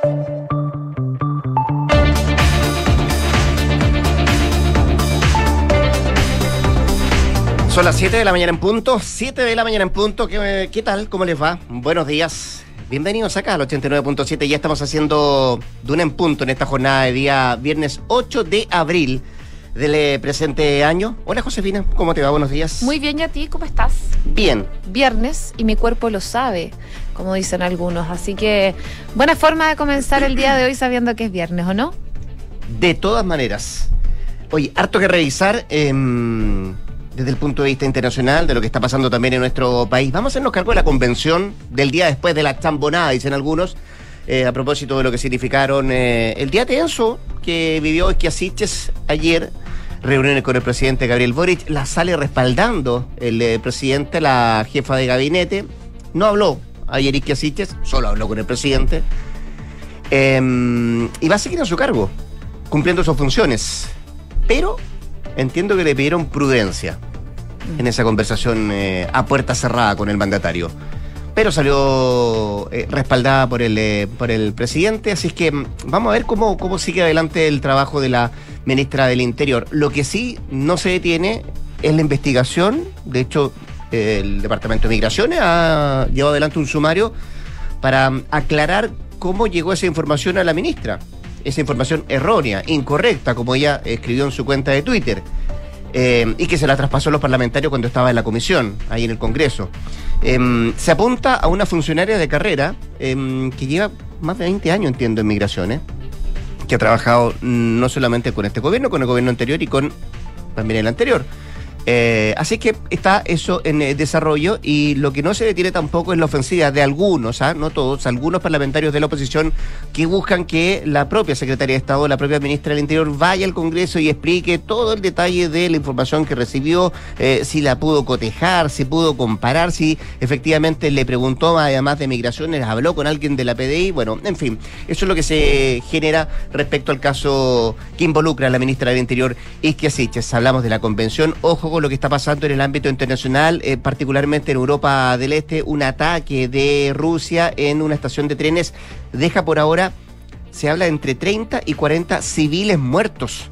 Son las 7 de la mañana en punto, 7 de la mañana en punto. ¿Qué tal? ¿Cómo les va? Buenos días. Bienvenidos acá al 89.7. Ya estamos haciendo Duna en punto en esta jornada de día viernes 8 de abril del presente año. Hola Josefina, ¿cómo te va? Buenos días. Muy bien, ¿y a ti? ¿Cómo estás? Bien. Viernes y mi cuerpo lo sabe, como dicen algunos. Así que buena forma de comenzar el día de hoy sabiendo que es viernes, ¿o no? De todas maneras. Oye, harto que revisar desde el punto de vista internacional, de lo que está pasando también en nuestro país. Vamos a hacernos cargo de la convención del día después de la chambonada, dicen algunos, a propósito de lo que significaron el día tenso que vivió Schiassiches ayer, reuniones con el presidente Gabriel Boric, la sale respaldando el presidente, la jefa de gabinete. No habló ayer Schiassiches, solo habló con el presidente, y va a seguir en su cargo, cumpliendo sus funciones, pero entiendo que le pidieron prudencia en esa conversación a puerta cerrada con el mandatario. Pero salió respaldada por el presidente, así es que vamos a ver cómo sigue adelante el trabajo de la ministra del Interior. Lo que sí no se detiene es la investigación. De hecho, el Departamento de Migraciones ha llevado adelante un sumario para aclarar cómo llegó esa información a la ministra. Esa información errónea, incorrecta, como ella escribió en su cuenta de Twitter, y que se la traspasó a los parlamentarios cuando estaba en la comisión, ahí en el Congreso. Se apunta a una funcionaria de carrera que lleva más de 20 años, entiendo, en migraciones, que ha trabajado no solamente con este gobierno, con el gobierno anterior y con también el anterior. Así que está eso en desarrollo, y lo que no se detiene tampoco es la ofensiva de algunos, no todos, algunos parlamentarios de la oposición que buscan que la propia secretaria de Estado, la propia ministra del Interior, vaya al Congreso y explique todo el detalle de la información que recibió, si la pudo cotejar, si pudo comparar, si efectivamente le preguntó, además de migraciones, habló con alguien de la PDI. Bueno, en fin, eso es lo que se genera respecto al caso que involucra a la ministra del Interior, Schiassiches. Hablamos de la convención, ojo lo que está pasando en el ámbito internacional, particularmente en Europa del Este. Un ataque de Rusia en una estación de trenes deja por ahora, se habla de entre 30 y 40 civiles muertos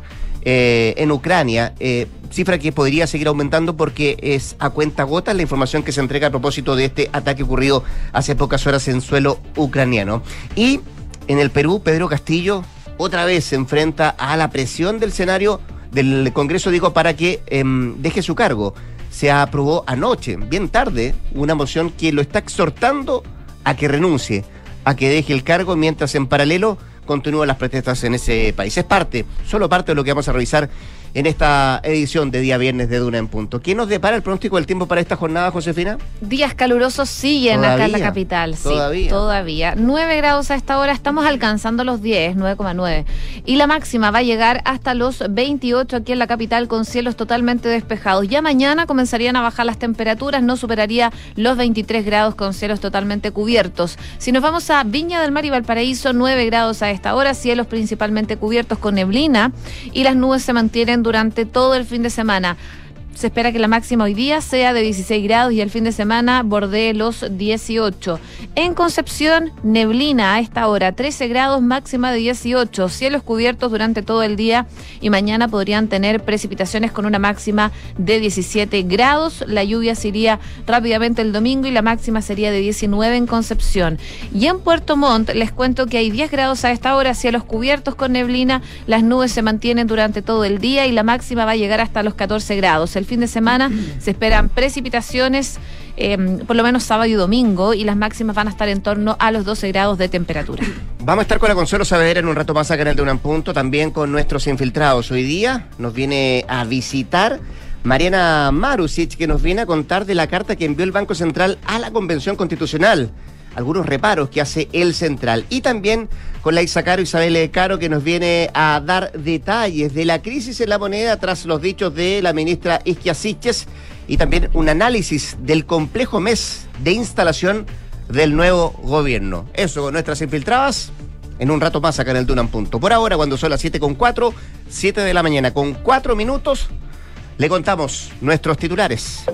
en Ucrania, cifra que podría seguir aumentando porque es a cuentagotas la información que se entrega a propósito de este ataque ocurrido hace pocas horas en suelo ucraniano. Y en el Perú, Pedro Castillo otra vez se enfrenta a la presión del Congreso, para que deje su cargo. Se aprobó anoche, bien tarde, una moción que lo está exhortando a que renuncie, a que deje el cargo, mientras en paralelo continúan las protestas en ese país. Es solo parte de lo que vamos a revisar en esta edición de día viernes de Duna en Punto. ¿Qué nos depara el pronóstico del tiempo para esta jornada, Josefina? Días calurosos siguen ¿Todavía? Acá en la capital. ¿Todavía? Sí, todavía. 9 grados a esta hora, estamos alcanzando los 10, 9,9. Y la máxima va a llegar hasta los 28 aquí en la capital, con cielos totalmente despejados. Ya mañana comenzarían a bajar las temperaturas, no superaría los 23 grados con cielos totalmente cubiertos. Si nos vamos a Viña del Mar y Valparaíso, 9 grados a esta hora, cielos principalmente cubiertos con neblina, y las nubes se mantienen durante todo el fin de semana. Se espera que la máxima hoy día sea de 16 grados y el fin de semana bordee los 18. En Concepción, neblina a esta hora, 13 grados, máxima de 18. Cielos cubiertos durante todo el día, y mañana podrían tener precipitaciones con una máxima de 17 grados. La lluvia se iría rápidamente el domingo y la máxima sería de 19 en Concepción. Y en Puerto Montt les cuento que hay 10 grados a esta hora, cielos cubiertos con neblina, las nubes se mantienen durante todo el día y la máxima va a llegar hasta los 14 grados. El fin de semana se esperan precipitaciones, por lo menos sábado y domingo, y las máximas van a estar en torno a los 12 grados de temperatura. Vamos a estar con la Consuelo Saavedra en un rato más acá en el Duna en Punto, también con nuestros infiltrados. Hoy día nos viene a visitar Mariana Marusic, que nos viene a contar de la carta que envió el Banco Central a la Convención Constitucional, algunos reparos que hace el Central. Y también con la Isabel Caro, que nos viene a dar detalles de la crisis en la moneda tras los dichos de la ministra Schiassiches, y también un análisis del complejo mes de instalación del nuevo gobierno. Eso con nuestras infiltradas en un rato más acá en el Duna en Punto. Por ahora, cuando son las 7:04, 7 de la mañana con 4 minutos, le contamos nuestros titulares.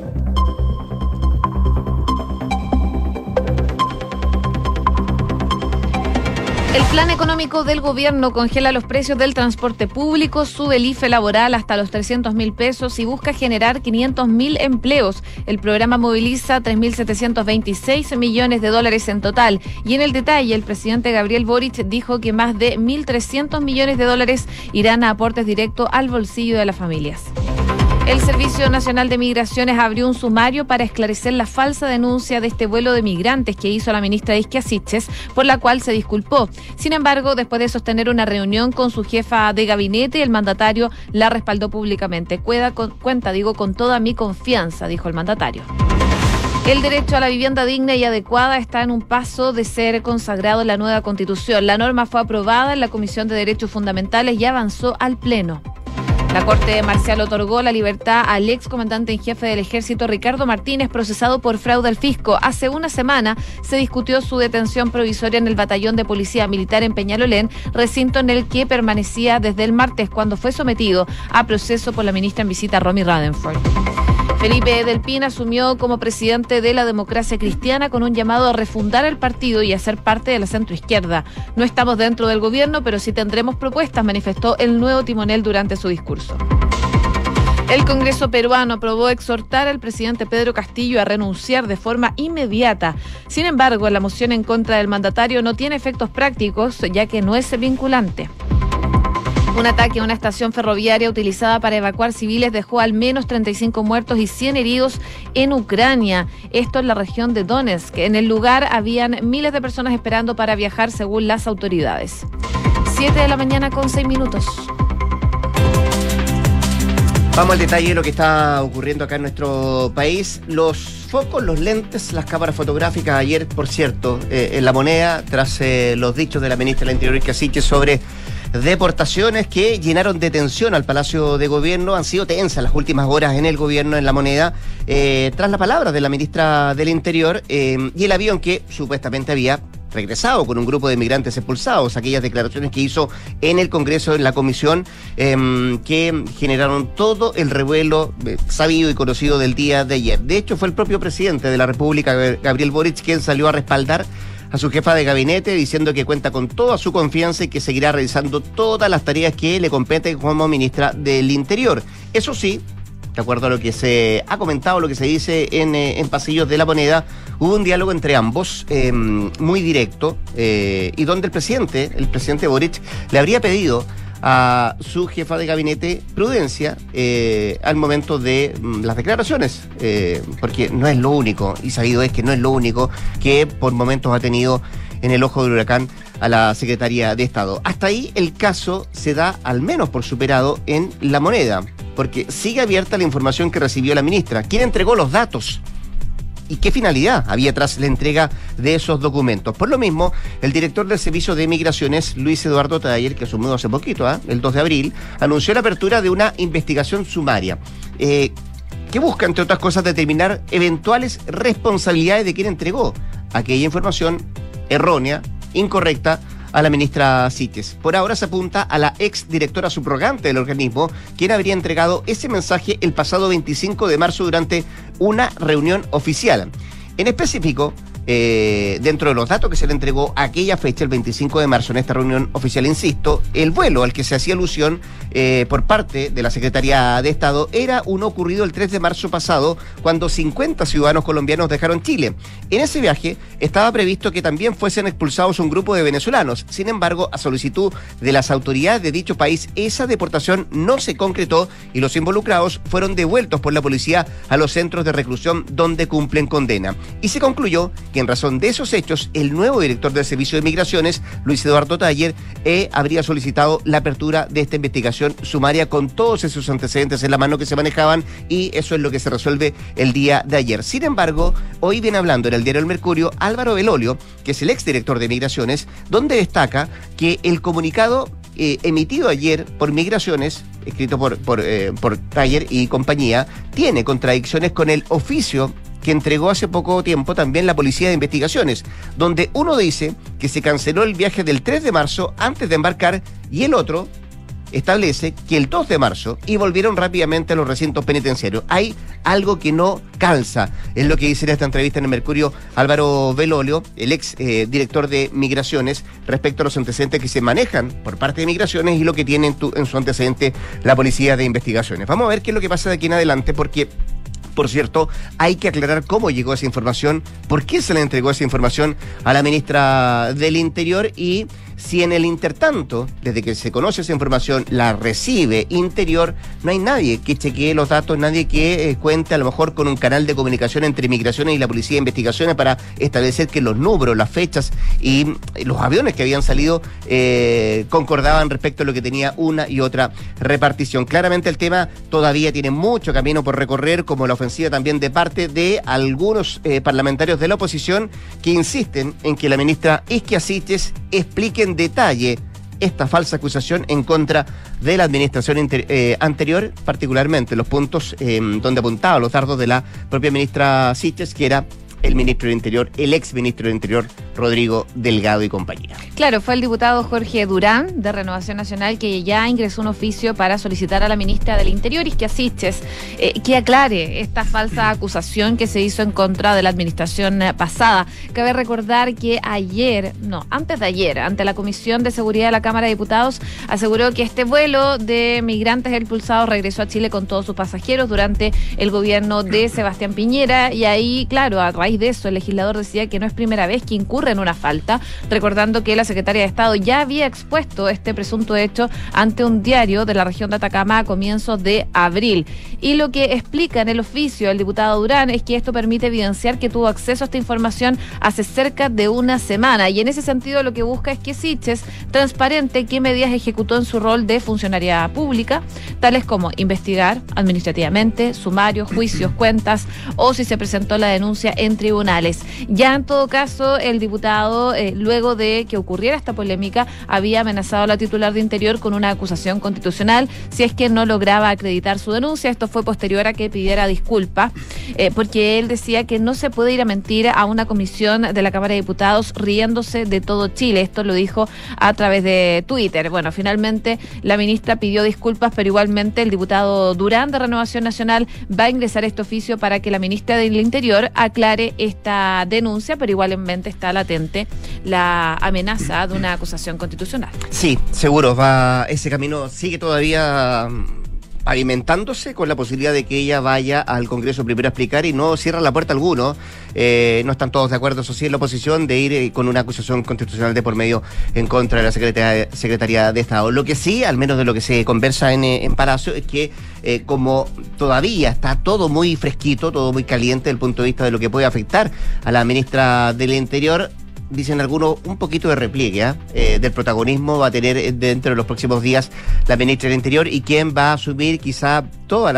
El plan económico del gobierno congela los precios del transporte público, sube el IFE laboral hasta los 300.000 pesos y busca generar 500.000 empleos. El programa moviliza 3.726 millones de dólares en total. Y en el detalle, el presidente Gabriel Boric dijo que más de 1.300 millones de dólares irán a aportes directos al bolsillo de las familias. El Servicio Nacional de Migraciones abrió un sumario para esclarecer la falsa denuncia de este vuelo de migrantes que hizo la ministra Isquia Siches, por la cual se disculpó. Sin embargo, después de sostener una reunión con su jefa de gabinete, el mandatario la respaldó públicamente. Cuenta con toda mi confianza, dijo el mandatario. El derecho a la vivienda digna y adecuada está en un paso de ser consagrado en la nueva Constitución. La norma fue aprobada en la Comisión de Derechos Fundamentales y avanzó al Pleno. La Corte Marcial otorgó la libertad al excomandante en jefe del Ejército Ricardo Martínez, procesado por fraude al fisco. Hace una semana se discutió su detención provisoria en el Batallón de Policía Militar en Peñalolén, recinto en el que permanecía desde el martes, cuando fue sometido a proceso por la ministra en visita Romy Radenford. Felipe Del Pin asumió como presidente de la Democracia Cristiana con un llamado a refundar el partido y a ser parte de la centroizquierda. No estamos dentro del gobierno, pero sí tendremos propuestas, manifestó el nuevo timonel durante su discurso. El Congreso peruano aprobó exhortar al presidente Pedro Castillo a renunciar de forma inmediata. Sin embargo, la moción en contra del mandatario no tiene efectos prácticos, ya que no es vinculante. Un ataque a una estación ferroviaria utilizada para evacuar civiles dejó al menos 35 muertos y 100 heridos en Ucrania. Esto en la región de Donetsk. En el lugar habían miles de personas esperando para viajar, según las autoridades. 7 de la mañana con 6 minutos. Vamos al detalle de lo que está ocurriendo acá en nuestro país. Los focos, los lentes, las cámaras fotográficas. Ayer, por cierto, en La Moneda, tras los dichos de la ministra del Interior, Isquia Siches, sobre deportaciones que llenaron de tensión al Palacio de Gobierno. Han sido tensas las últimas horas en el gobierno, en La Moneda, tras las palabras de la ministra del Interior y el avión que supuestamente había regresado con un grupo de migrantes expulsados, aquellas declaraciones que hizo en el Congreso, en la comisión, que generaron todo el revuelo sabido y conocido del día de ayer. De hecho, fue el propio presidente de la República, Gabriel Boric, quien salió a respaldar a su jefa de gabinete, diciendo que cuenta con toda su confianza y que seguirá realizando todas las tareas que le competen como ministra del Interior. Eso sí, de acuerdo a lo que se ha comentado, lo que se dice en pasillos de La Moneda, hubo un diálogo entre ambos muy directo y donde el presidente Boric le habría pedido a su jefa de gabinete prudencia al momento de las declaraciones, porque no es lo único, y sabido es que no es lo único que por momentos ha tenido en el ojo del huracán a la Secretaría de Estado. Hasta ahí el caso se da al menos por superado en La Moneda, porque sigue abierta la información que recibió la ministra. ¿Quién entregó los datos? ¿Y qué finalidad había tras la entrega de esos documentos? Por lo mismo, el director del Servicio de Migraciones, Luis Eduardo Taller, que asumió hace poquito, el 2 de abril, anunció la apertura de una investigación sumaria que busca, entre otras cosas, determinar eventuales responsabilidades de quien entregó aquella información errónea, incorrecta, a la ministra Siches. Por ahora se apunta a la exdirectora subrogante del organismo, quien habría entregado ese mensaje el pasado 25 de marzo durante una reunión oficial. En específico, dentro de los datos que se le entregó a aquella fecha, el 25 de marzo, en esta reunión oficial, insisto, el vuelo al que se hacía alusión por parte de la Secretaría de Estado era uno ocurrido el 3 de marzo pasado, cuando 50 ciudadanos colombianos dejaron Chile. En ese viaje estaba previsto que también fuesen expulsados un grupo de venezolanos. Sin embargo, a solicitud de las autoridades de dicho país, esa deportación no se concretó y los involucrados fueron devueltos por la policía a los centros de reclusión donde cumplen condena. Y se concluyó que en razón de esos hechos, el nuevo director del Servicio de Migraciones, Luis Eduardo Taller, habría solicitado la apertura de esta investigación sumaria con todos esos antecedentes en la mano que se manejaban, y eso es lo que se resuelve el día de ayer. Sin embargo, hoy viene hablando en el diario El Mercurio Álvaro Belolio, que es el exdirector de Migraciones, donde destaca que el comunicado emitido ayer por Migraciones, escrito por Taller y compañía, tiene contradicciones con el oficio que entregó hace poco tiempo también la Policía de Investigaciones, donde uno dice que se canceló el viaje del 3 de marzo antes de embarcar y el otro establece que el 2 de marzo y volvieron rápidamente a los recintos penitenciarios. Hay algo que no calza, es lo que dice en esta entrevista en el Mercurio Álvaro Belolio, el ex director de Migraciones, respecto a los antecedentes que se manejan por parte de Migraciones y lo que tiene en su antecedente la Policía de Investigaciones. Vamos a ver qué es lo que pasa de aquí en adelante, porque, por cierto, hay que aclarar cómo llegó esa información, por qué se le entregó esa información a la ministra del Interior y si en el intertanto, desde que se conoce esa información, la recibe Interior, no hay nadie que chequee los datos, nadie que cuente a lo mejor con un canal de comunicación entre Migraciones y la Policía de Investigaciones para establecer que los números, las fechas y los aviones que habían salido concordaban respecto a lo que tenía una y otra repartición. Claramente el tema todavía tiene mucho camino por recorrer, como la ofensiva también de parte de algunos parlamentarios de la oposición que insisten en que la ministra Isquia Siches explique en detalle esta falsa acusación en contra de la administración anterior, particularmente los puntos donde apuntaba los dardos de la propia ministra Siches, que era el ministro del Interior, el ex ministro del Interior, Rodrigo Delgado y compañía. Claro, fue el diputado Jorge Durán, de Renovación Nacional, que ya ingresó un oficio para solicitar a la ministra del Interior, Isquia Siches, que aclare esta falsa acusación que se hizo en contra de la administración pasada. Cabe recordar que antes de ayer, ante la Comisión de Seguridad de la Cámara de Diputados, aseguró que este vuelo de migrantes expulsados regresó a Chile con todos sus pasajeros durante el gobierno de Sebastián Piñera, y ahí, claro, a raíz de eso, el legislador decía que no es primera vez que incurre en una falta, recordando que la secretaria de Estado ya había expuesto este presunto hecho ante un diario de la región de Atacama a comienzos de abril. Y lo que explica en el oficio el diputado Durán es que esto permite evidenciar que tuvo acceso a esta información hace cerca de una semana, y en ese sentido lo que busca es que Siches transparente qué medidas ejecutó en su rol de funcionaria pública, tales como investigar administrativamente, sumarios, juicios, cuentas, o si se presentó la denuncia en tribunales. Ya en todo caso, el diputado, luego de que ocurriera esta polémica, había amenazado a la titular de Interior con una acusación constitucional si es que no lograba acreditar su denuncia. Esto fue posterior a que pidiera disculpas, porque él decía que no se puede ir a mentir a una comisión de la Cámara de Diputados riéndose de todo Chile. Esto lo dijo a través de Twitter. Bueno, finalmente la ministra pidió disculpas, pero igualmente el diputado Durán, de Renovación Nacional, va a ingresar este oficio para que la ministra del Interior aclare esta denuncia, pero igualmente está latente la amenaza de una acusación constitucional. Sí, seguro, ese camino sigue todavía pavimentándose, con la posibilidad de que ella vaya al Congreso primero a explicar, y no cierra la puerta a alguno. No están todos de acuerdo, eso sí, en la oposición, de ir con una acusación constitucional de por medio en contra de la Secretaría de Estado. Lo que sí, al menos de lo que se conversa en Palacio, es que como todavía está todo muy fresquito, todo muy caliente desde el punto de vista de lo que puede afectar a la ministra del Interior, dicen algunos, un poquito de repliegue del protagonismo va a tener dentro de los próximos días la ministra del Interior, y quien va a asumir quizá todos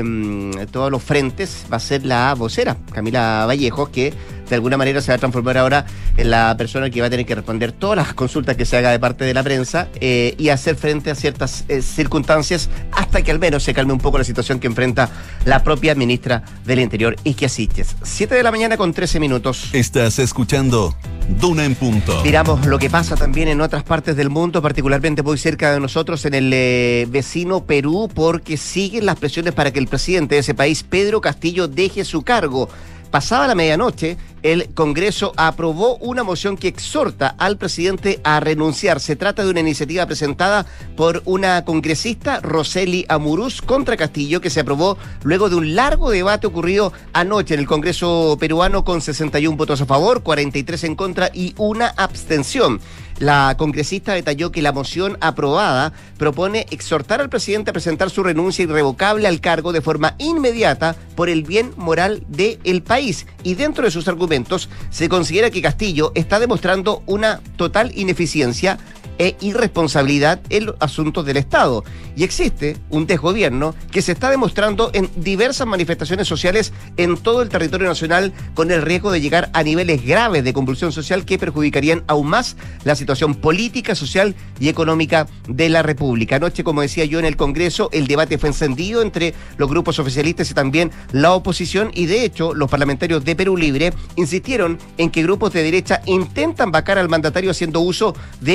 los frentes va a ser la vocera, Camila Vallejos, que de alguna manera se va a transformar ahora en la persona que va a tener que responder todas las consultas que se haga de parte de la prensa y hacer frente a ciertas circunstancias hasta que al menos se calme un poco la situación que enfrenta la propia ministra del Interior, Isquia Siches. 7 de la mañana con 13 minutos. Estás escuchando Duna en Punto. Miramos lo que pasa también en otras partes del mundo, particularmente muy cerca de nosotros, en el vecino Perú, porque siguen las presiones para que el presidente de ese país, Pedro Castillo, deje su cargo. Pasada la medianoche, el Congreso aprobó una moción que exhorta al presidente a renunciar. Se trata de una iniciativa presentada por una congresista, Roseli Amurús, contra Castillo, que se aprobó luego de un largo debate ocurrido anoche en el Congreso peruano, con 61 votos a favor, 43 en contra y una abstención. La congresista detalló que la moción aprobada propone exhortar al presidente a presentar su renuncia irrevocable al cargo de forma inmediata por el bien moral del país. Y dentro de sus argumentos se considera que Castillo está demostrando una total ineficiencia e irresponsabilidad en los asuntos del Estado. Y existe un desgobierno que se está demostrando en diversas manifestaciones sociales en todo el territorio nacional, con el riesgo de llegar a niveles graves de convulsión social que perjudicarían aún más la situación política, social y económica de la República. Anoche, como decía yo, en el Congreso el debate fue encendido entre los grupos oficialistas y también la oposición, y de hecho los parlamentarios de Perú Libre insistieron en que grupos de derecha intentan vacar al mandatario haciendo uso de manifestaciones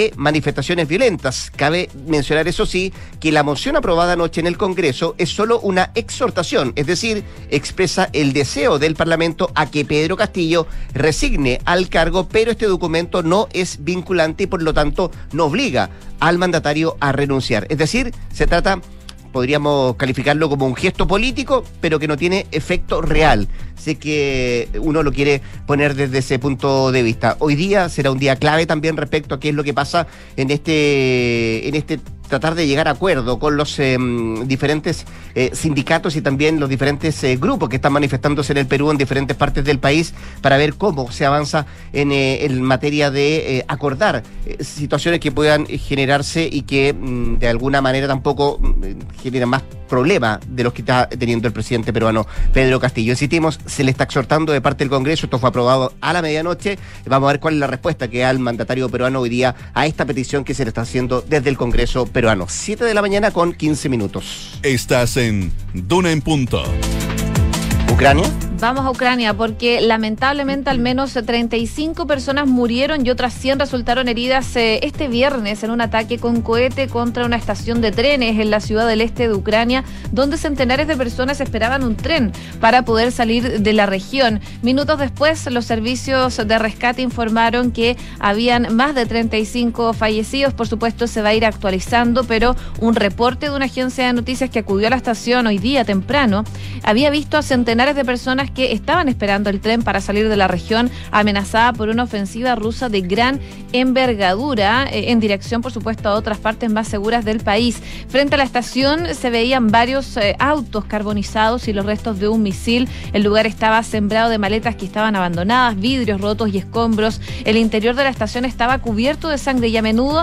manifestaciones violentas. Cabe mencionar, eso sí, que la moción aprobada anoche en el Congreso es solo una exhortación, es decir, expresa el deseo del Parlamento a que Pedro Castillo resigne al cargo, pero este documento no es vinculante y por lo tanto no obliga al mandatario a renunciar. Es decir, se trata, podríamos calificarlo como un gesto político, pero que no tiene efecto real. Sé que uno lo quiere poner desde ese punto de vista. Hoy día será un día clave también respecto a qué es lo que pasa en este tratar de llegar a acuerdo con los diferentes sindicatos y también los diferentes grupos que están manifestándose en el Perú, en diferentes partes del país, para ver cómo se avanza en materia de acordar situaciones que puedan generarse y que de alguna manera tampoco generan más problemas de los que está teniendo el presidente peruano Pedro Castillo. Insistimos, se le está exhortando de parte del Congreso, esto fue aprobado a la medianoche, vamos a ver cuál es la respuesta que da el mandatario peruano hoy día a esta petición que se le está haciendo desde el Congreso peruano. 7 de la mañana con 15 minutos. Estás en Duna en Punto. ¿Ucrania? Vamos a Ucrania porque lamentablemente al menos 35 personas murieron y otras 100 resultaron heridas este viernes en un ataque con cohete contra una estación de trenes en la ciudad del este de Ucrania, donde centenares de personas esperaban un tren para poder salir de la región. Minutos después, los servicios de rescate informaron que habían más de 35 fallecidos. Por supuesto, se va a ir actualizando, pero un reporte de una agencia de noticias que acudió a la estación hoy día temprano había visto a centenares de personas que estaban esperando el tren para salir de la región amenazada por una ofensiva rusa de gran envergadura en dirección, por supuesto, a otras partes más seguras del país. Frente a la estación se veían varios autos carbonizados y los restos de un misil. El lugar estaba sembrado de maletas que estaban abandonadas, vidrios rotos y escombros. El interior de la estación estaba cubierto de sangre y a menudo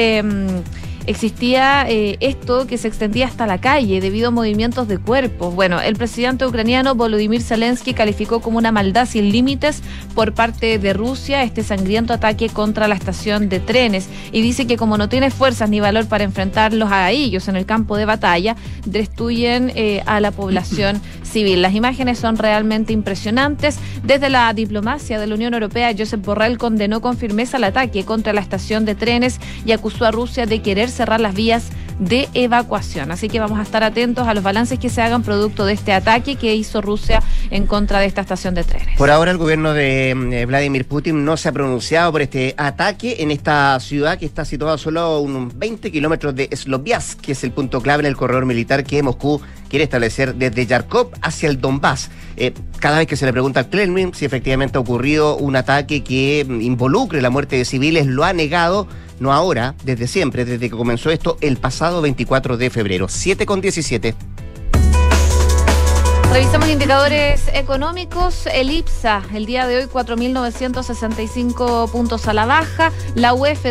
existía esto que se extendía hasta la calle debido a movimientos de cuerpos. Bueno, el presidente ucraniano Volodymyr Zelensky calificó como una maldad sin límites por parte de Rusia este sangriento ataque contra la estación de trenes y dice que como no tiene fuerzas ni valor para enfrentarlos a ellos en el campo de batalla, destruyen a la población civil. Las imágenes son realmente impresionantes. Desde la diplomacia de la Unión Europea, Josep Borrell condenó con firmeza el ataque contra la estación de trenes y acusó a Rusia de querer cerrar las vías de evacuación. Así que vamos a estar atentos a los balances que se hagan producto de este ataque que hizo Rusia en contra de esta estación de trenes. Por ahora el gobierno de Vladimir Putin no se ha pronunciado por este ataque en esta ciudad que está situada solo a unos 20 kilómetros de Sloviansk, que es el punto clave en el corredor militar que Moscú quiere establecer desde Yarkov hacia el Donbass. Cada vez que se le pregunta al Kremlin si efectivamente ha ocurrido un ataque que involucre la muerte de civiles, lo ha negado. No ahora, desde siempre, desde que comenzó esto el pasado 24 de febrero. 7:17. Revisamos indicadores económicos. El IPSA, el día de hoy, 4.965 puntos a la baja. La UEF,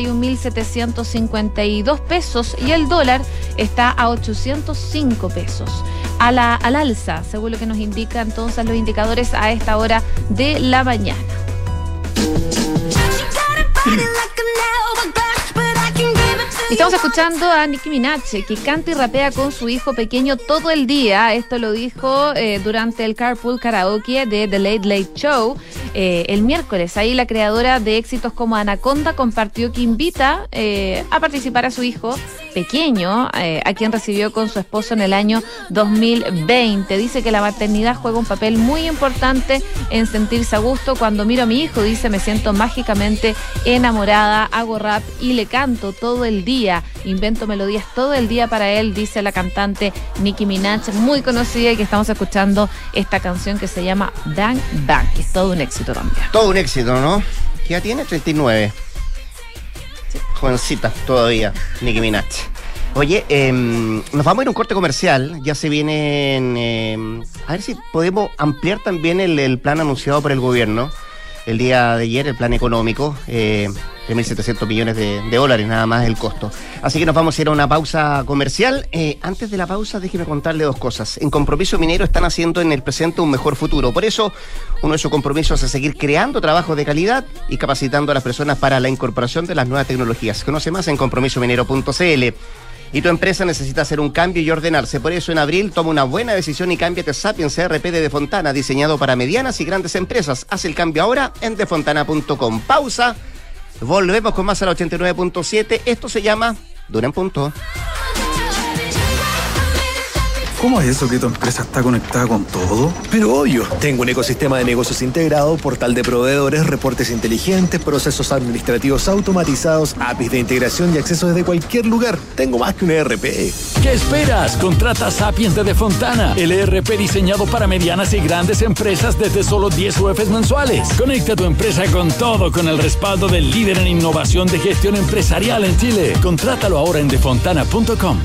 31.752 pesos. Y el dólar está a 805 pesos. Al alza, según lo que nos indican entonces los indicadores a esta hora de la mañana. Estamos escuchando a Nicki Minaj, que canta y rapea con su hijo pequeño todo el día. Esto lo dijo durante el Carpool Karaoke de The Late Late Show el miércoles. Ahí la creadora de éxitos como Anaconda compartió que invita a participar a su hijo pequeño, a quien recibió con su esposo en el año 2020. Dice que la maternidad juega un papel muy importante en sentirse a gusto. Cuando miro a mi hijo, dice, me siento mágicamente enamorada, hago rap y le canto todo el día. Invento melodías todo el día para él, dice la cantante Nicki Minaj, muy conocida, y que estamos escuchando esta canción que se llama Bang Bang, que es todo un éxito también. Todo un éxito, ¿no? ¿Qué ya tiene? 39. Sí. Jovencita todavía, Nicki Minaj. Oye, nos vamos a ir a un corte comercial. Ya se vienen... a ver si podemos ampliar también el plan anunciado por el gobierno el día de ayer, el plan económico, de 1.700 millones de dólares, nada más el costo. Así que nos vamos a ir a una pausa comercial. Antes de la pausa, déjeme contarle dos cosas. En Compromiso Minero están haciendo en el presente un mejor futuro. Por eso, uno de sus compromisos es seguir creando trabajos de calidad y capacitando a las personas para la incorporación de las nuevas tecnologías. Conoce más en compromisominero.cl. Y tu empresa necesita hacer un cambio y ordenarse. Por eso en abril toma una buena decisión y cámbiate a Sapiens CRP de Defontana, diseñado para medianas y grandes empresas. Haz el cambio ahora en defontana.com. Pausa Volvemos con más a la 89.7. Esto se llama Duna en Punto. ¿Cómo es eso que tu empresa está conectada con todo? Pero obvio, tengo un ecosistema de negocios integrado, portal de proveedores, reportes inteligentes, procesos administrativos automatizados, APIs de integración y acceso desde cualquier lugar. Tengo más que un ERP. ¿Qué esperas? Contrata Sapiens de Fontana, el ERP diseñado para medianas y grandes empresas desde solo 10 UFs mensuales. Conecta tu empresa con todo con el respaldo del líder en innovación de gestión empresarial en Chile. Contrátalo ahora en defontana.com.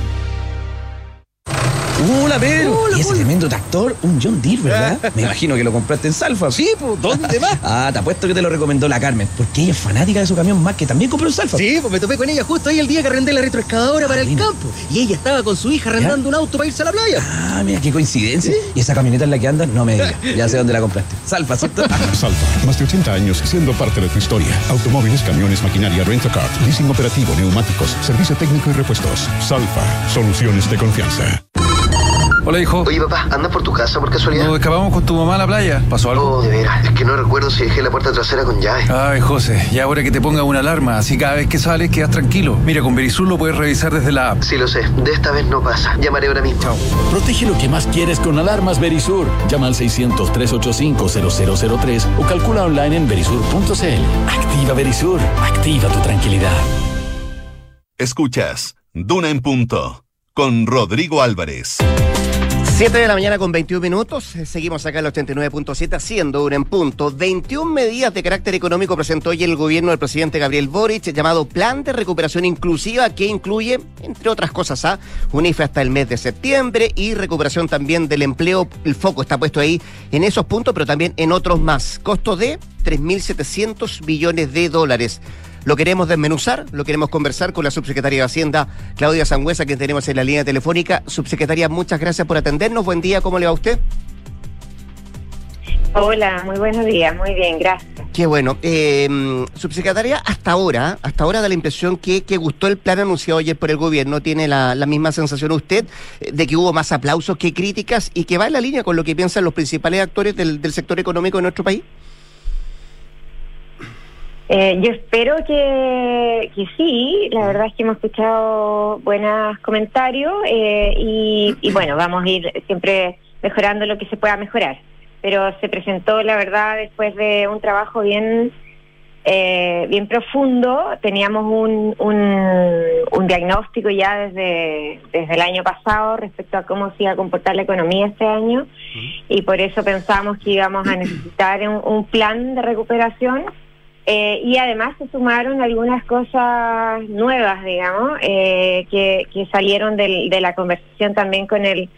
Hola, Pedro. Hola, y ese tremendo tractor, un John Deere, ¿verdad? Me imagino que lo compraste en Salfa. Sí, pues, ¿dónde más? Te apuesto que te lo recomendó la Carmen, porque ella es fanática de su camión más, que también compró en Salfa. Sí, pues me topé con ella justo ahí el día que arrendé la retroexcavadora para el campo. Y ella estaba con su hija arrendando un auto para irse a la playa. Mira, qué coincidencia. ¿Sí? Y esa camioneta en la que andas, no me digas. Ya sé dónde la compraste. Salfa, ¿cierto? Salfa, más de 80 años siendo parte de tu historia. Automóviles, camiones, maquinaria, rent-a-car, leasing operativo, neumáticos, servicio técnico y repuestos. Salfa, soluciones de confianza. Hola, hijo. Oye, papá, ¿andas por tu casa por casualidad? Nos escapamos con tu mamá a la playa. ¿Pasó algo? Oh, de veras. Es que no recuerdo si dejé la puerta trasera con llave. Ay, José, ya ahora que te ponga una alarma, así cada vez que sales quedas tranquilo. Mira, con Verisur lo puedes revisar desde la app. Sí, lo sé. De esta vez no pasa. Llamaré ahora mismo. Chao. Protege lo que más quieres con alarmas Verisur. Llama al 600-385-0003 o calcula online en verisur.cl. Activa Verisur. Activa tu tranquilidad. Escuchas Duna en Punto con Rodrigo Álvarez. 7 de la mañana con 21 minutos. Seguimos acá en el 89.7 haciendo Duna en Punto. 21 medidas de carácter económico presentó hoy el gobierno del presidente Gabriel Boric, llamado Plan de Recuperación Inclusiva, que incluye, entre otras cosas, un IFE hasta el mes de septiembre y recuperación también del empleo. El foco está puesto ahí en esos puntos, pero también en otros más. Costo de 3.700 billones de dólares. Lo queremos desmenuzar, lo queremos conversar con la subsecretaria de Hacienda, Claudia Sangüesa, que tenemos en la línea telefónica. Subsecretaria, muchas gracias por atendernos. Buen día, ¿cómo le va a usted? Hola, muy buenos días, muy bien, gracias. Qué bueno. Subsecretaria, hasta ahora da la impresión que gustó el plan anunciado ayer por el gobierno. ¿Tiene la misma sensación usted de que hubo más aplausos que críticas y que va en la línea con lo que piensan los principales actores del sector económico de nuestro país? Yo espero que sí. La verdad es que hemos escuchado buenos comentarios y bueno, vamos a ir siempre mejorando lo que se pueda mejorar. Pero se presentó, la verdad, después de un trabajo bien profundo. Teníamos un diagnóstico ya desde el año pasado respecto a cómo se iba a comportar la economía este año, y por eso pensamos que íbamos a necesitar un plan de recuperación. Y además se sumaron algunas cosas nuevas, digamos, que salieron de la conversación también en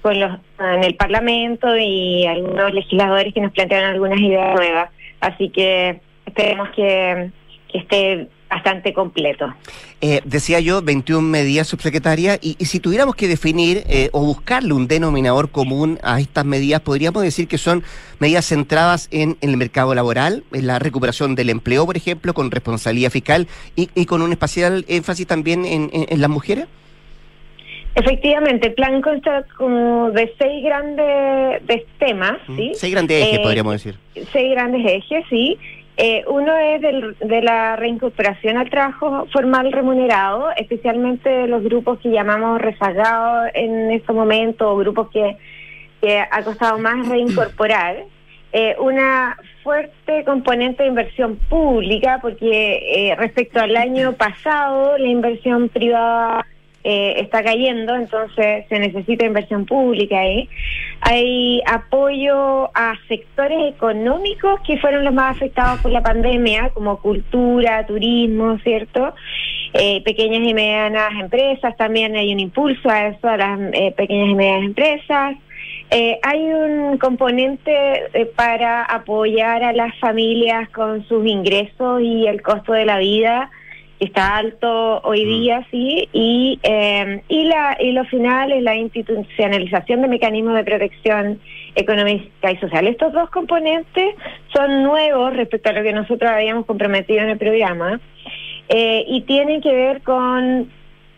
el Parlamento, y algunos legisladores que nos plantearon algunas ideas nuevas. Así que esperemos que esté bastante completo. Decía yo, 21 medidas, subsecretaria, y si tuviéramos que definir o buscarle un denominador común a estas medidas, podríamos decir que son medidas centradas en el mercado laboral, en la recuperación del empleo, por ejemplo, con responsabilidad fiscal y con un especial énfasis también en las mujeres. Efectivamente, el plan consta como de 6 grandes temas, ¿sí? 6 grandes ejes, podríamos decir. 6 grandes ejes, sí. Uno es de la reincorporación al trabajo formal remunerado, especialmente de los grupos que llamamos rezagados en estos momentos, o grupos que ha costado más reincorporar. Una fuerte componente de inversión pública, porque respecto al año pasado la inversión privada está cayendo, entonces se necesita inversión pública ahí. Hay apoyo a sectores económicos que fueron los más afectados por la pandemia, como cultura, turismo, ¿cierto? Pequeñas y medianas empresas, también hay un impulso a eso, a las pequeñas y medianas empresas. Hay un componente para apoyar a las familias con sus ingresos y el costo de la vida, que está alto hoy día, sí, y lo final es la institucionalización de mecanismos de protección económica y social. Estos 2 componentes son nuevos respecto a lo que nosotros habíamos comprometido en el programa, y tienen que ver con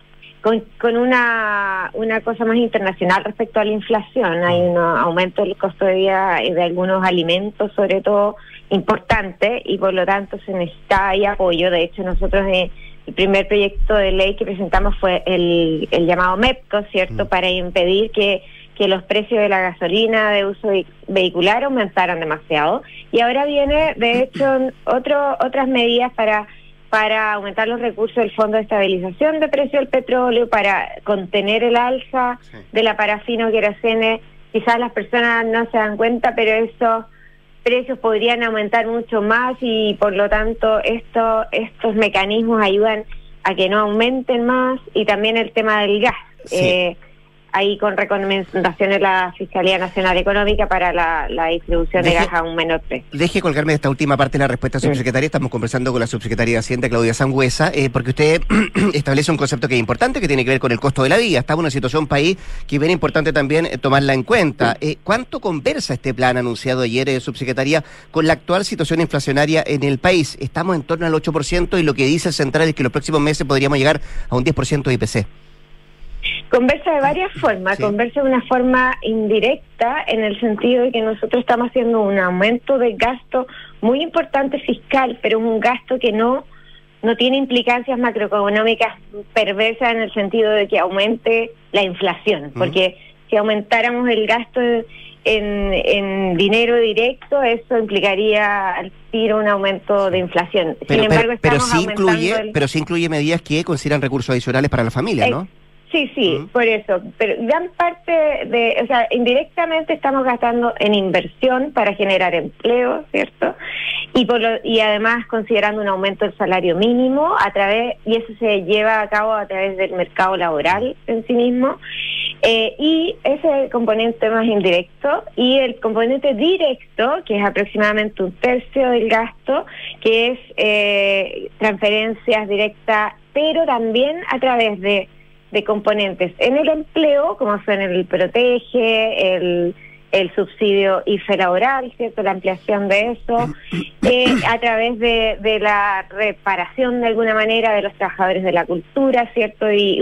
una cosa más internacional respecto a la inflación. Hay un aumento del costo de vida de algunos alimentos, sobre todo importante y por lo tanto se necesita ahí apoyo. De hecho, nosotros el primer proyecto de ley que presentamos fue el llamado MEPCO, ¿cierto?, para impedir que los precios de la gasolina de uso vehicular aumentaran demasiado. Y ahora viene, de hecho, otras medidas para aumentar los recursos del Fondo de Estabilización de Precio del Petróleo, para contener el alza de la parafina o querosene. Quizás las personas no se dan cuenta, pero esos precios podrían aumentar mucho más y por lo tanto estos mecanismos ayudan a que no aumenten más. Y también el tema del gas. Sí. Ahí con recomendaciones de la Fiscalía Nacional Económica para la distribución de gas a un menor precio. Deje colgarme de esta última parte de la respuesta, subsecretaria. Estamos conversando con la subsecretaria de Hacienda, Claudia Sangüesa, porque usted establece un concepto que es importante, que tiene que ver con el costo de la vida. Estamos en una situación país que es bien importante también tomarla en cuenta. ¿Cuánto conversa este plan anunciado ayer, subsecretaria, con la actual situación inflacionaria en el país? Estamos en torno al 8% y lo que dice el Central es que los próximos meses podríamos llegar a un 10% de IPC. Conversa de varias formas, sí. Conversa de una forma indirecta en el sentido de que nosotros estamos haciendo un aumento de gasto muy importante fiscal, pero un gasto que no tiene implicancias macroeconómicas perversas en el sentido de que aumente la inflación, porque si aumentáramos el gasto en dinero directo, eso implicaría al tiro un aumento de inflación. Sin embargo, pero sí incluye medidas que consideran recursos adicionales para la familia, ¿no? Sí, por eso, pero gran parte indirectamente estamos gastando en inversión para generar empleo, ¿cierto? Y además considerando un aumento del salario mínimo y eso se lleva a cabo a través del mercado laboral en sí mismo, y ese es el componente más indirecto, y el componente directo, que es aproximadamente 1/3 del gasto, que es transferencias directas, pero también a través de componentes en el empleo, como son el Protege, el subsidio IFE laboral, ¿cierto?, la ampliación de eso, a través de la reparación de alguna manera de los trabajadores de la cultura, ¿cierto?, y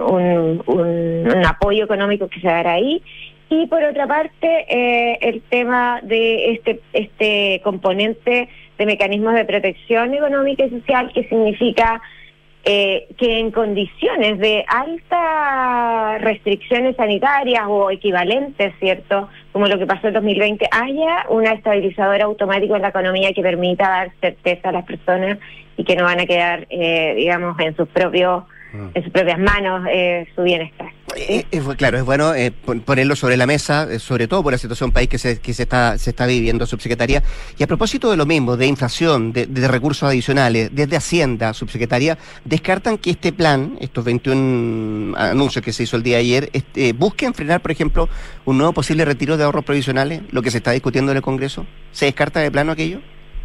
un apoyo económico que se dará ahí. Y por otra parte, el tema de este componente de mecanismos de protección económica y social, que significa que en condiciones de altas restricciones sanitarias o equivalentes, ¿cierto?, como lo que pasó en 2020, haya una estabilizadora automática en la economía que permita dar certeza a las personas y que no van a quedar, en sus propias manos su bienestar. ¿Sí? Claro, es bueno ponerlo sobre la mesa, sobre todo por la situación país que se está viviendo, subsecretaria. Y a propósito de lo mismo, de inflación, de recursos adicionales, desde Hacienda, subsecretaria, descartan que este plan, estos 21 anuncios que se hizo el día de ayer, busquen frenar, por ejemplo, un nuevo posible retiro de ahorros provisionales, lo que se está discutiendo en el Congreso. ¿Se descarta de plano aquello?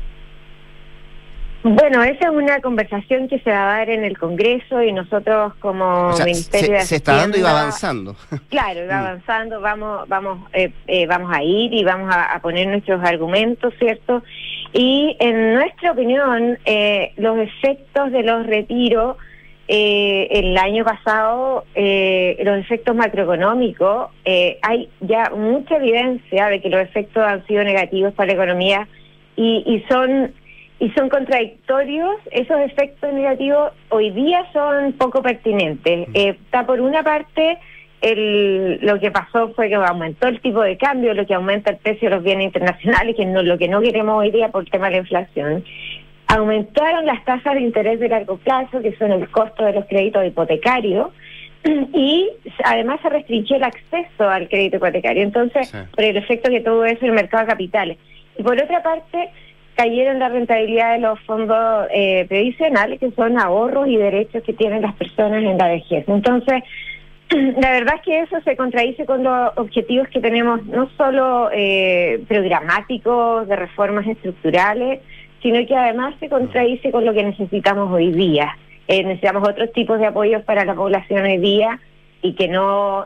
Bueno, esa es una conversación que se va a dar en el Congreso y nosotros como Ministerio de Hacienda... Se está dando y va avanzando. Claro, va avanzando, vamos a ir y vamos a poner nuestros argumentos, ¿cierto? Y en nuestra opinión, los efectos de los retiros el año pasado, los efectos macroeconómicos, hay ya mucha evidencia de que los efectos han sido negativos para la economía y son contradictorios. Esos efectos negativos hoy día son poco pertinentes. Está por una parte, lo que pasó fue que aumentó el tipo de cambio, lo que aumenta el precio de los bienes internacionales, que no, lo que no queremos hoy día por el tema de la inflación. Aumentaron las tasas de interés de largo plazo, que son el costo de los créditos hipotecarios, y además se restringió el acceso al crédito hipotecario. Entonces, por el efecto que tuvo eso en el mercado de capitales. Y por otra parte, cayeron la rentabilidad de los fondos previsionales, que son ahorros y derechos que tienen las personas en la vejez. Entonces, la verdad es que eso se contradice con los objetivos que tenemos, no solo programáticos de reformas estructurales, sino que además se contradice con lo que necesitamos hoy día. Necesitamos otros tipos de apoyos para la población hoy día y que no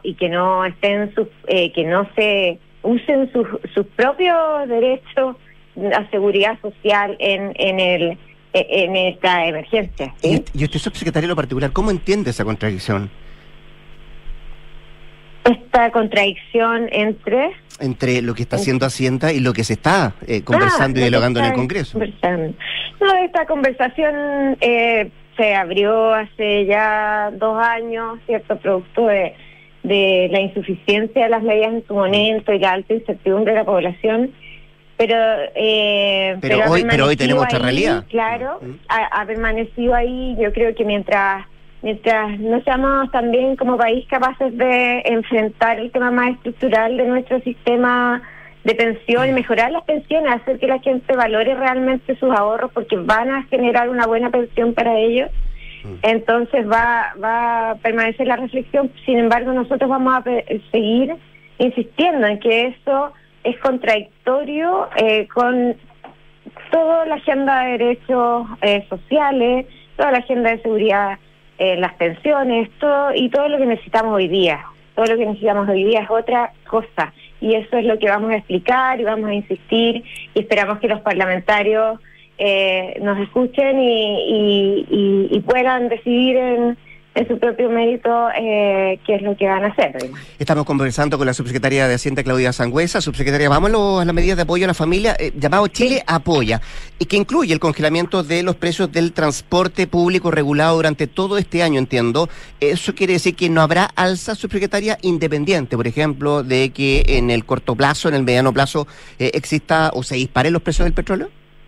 se usen sus propios derechos a seguridad social en esta emergencia. ¿Sí? Y usted, subsecretario, en lo particular, ¿cómo entiende esa contradicción? Esta contradicción entre... entre lo que está haciendo Hacienda y lo que se está conversando y dialogando en el Congreso? No, esta conversación se abrió hace ya 2 años, ¿cierto? Producto de la insuficiencia de las medidas en su momento y la alta incertidumbre de la población. Pero hoy tenemos otra realidad. Claro, ha permanecido ahí. Yo creo que mientras no seamos también como país capaces de enfrentar el tema más estructural de nuestro sistema de pensión y mejorar las pensiones, hacer que la gente valore realmente sus ahorros porque van a generar una buena pensión para ellos, entonces va a permanecer la reflexión. Sin embargo, nosotros vamos a seguir insistiendo en que eso es contradictorio con toda la agenda de derechos sociales, toda la agenda de seguridad, las pensiones, todo lo que necesitamos hoy día. Todo lo que necesitamos hoy día es otra cosa, y eso es lo que vamos a explicar y vamos a insistir, y esperamos que los parlamentarios nos escuchen y puedan decidir en su propio mérito qué es lo que van a hacer. Estamos conversando con la subsecretaria de Hacienda, Claudia Sangüesa. Subsecretaria, vámonos a las medidas de apoyo a la familia, llamado Chile Apoya, y que incluye el congelamiento de los precios del transporte público regulado durante todo este año, entiendo. ¿Eso quiere decir que no habrá alza, subsecretaria, independiente, por ejemplo, de que en el corto plazo, en el mediano plazo, exista o se disparen los precios del petróleo?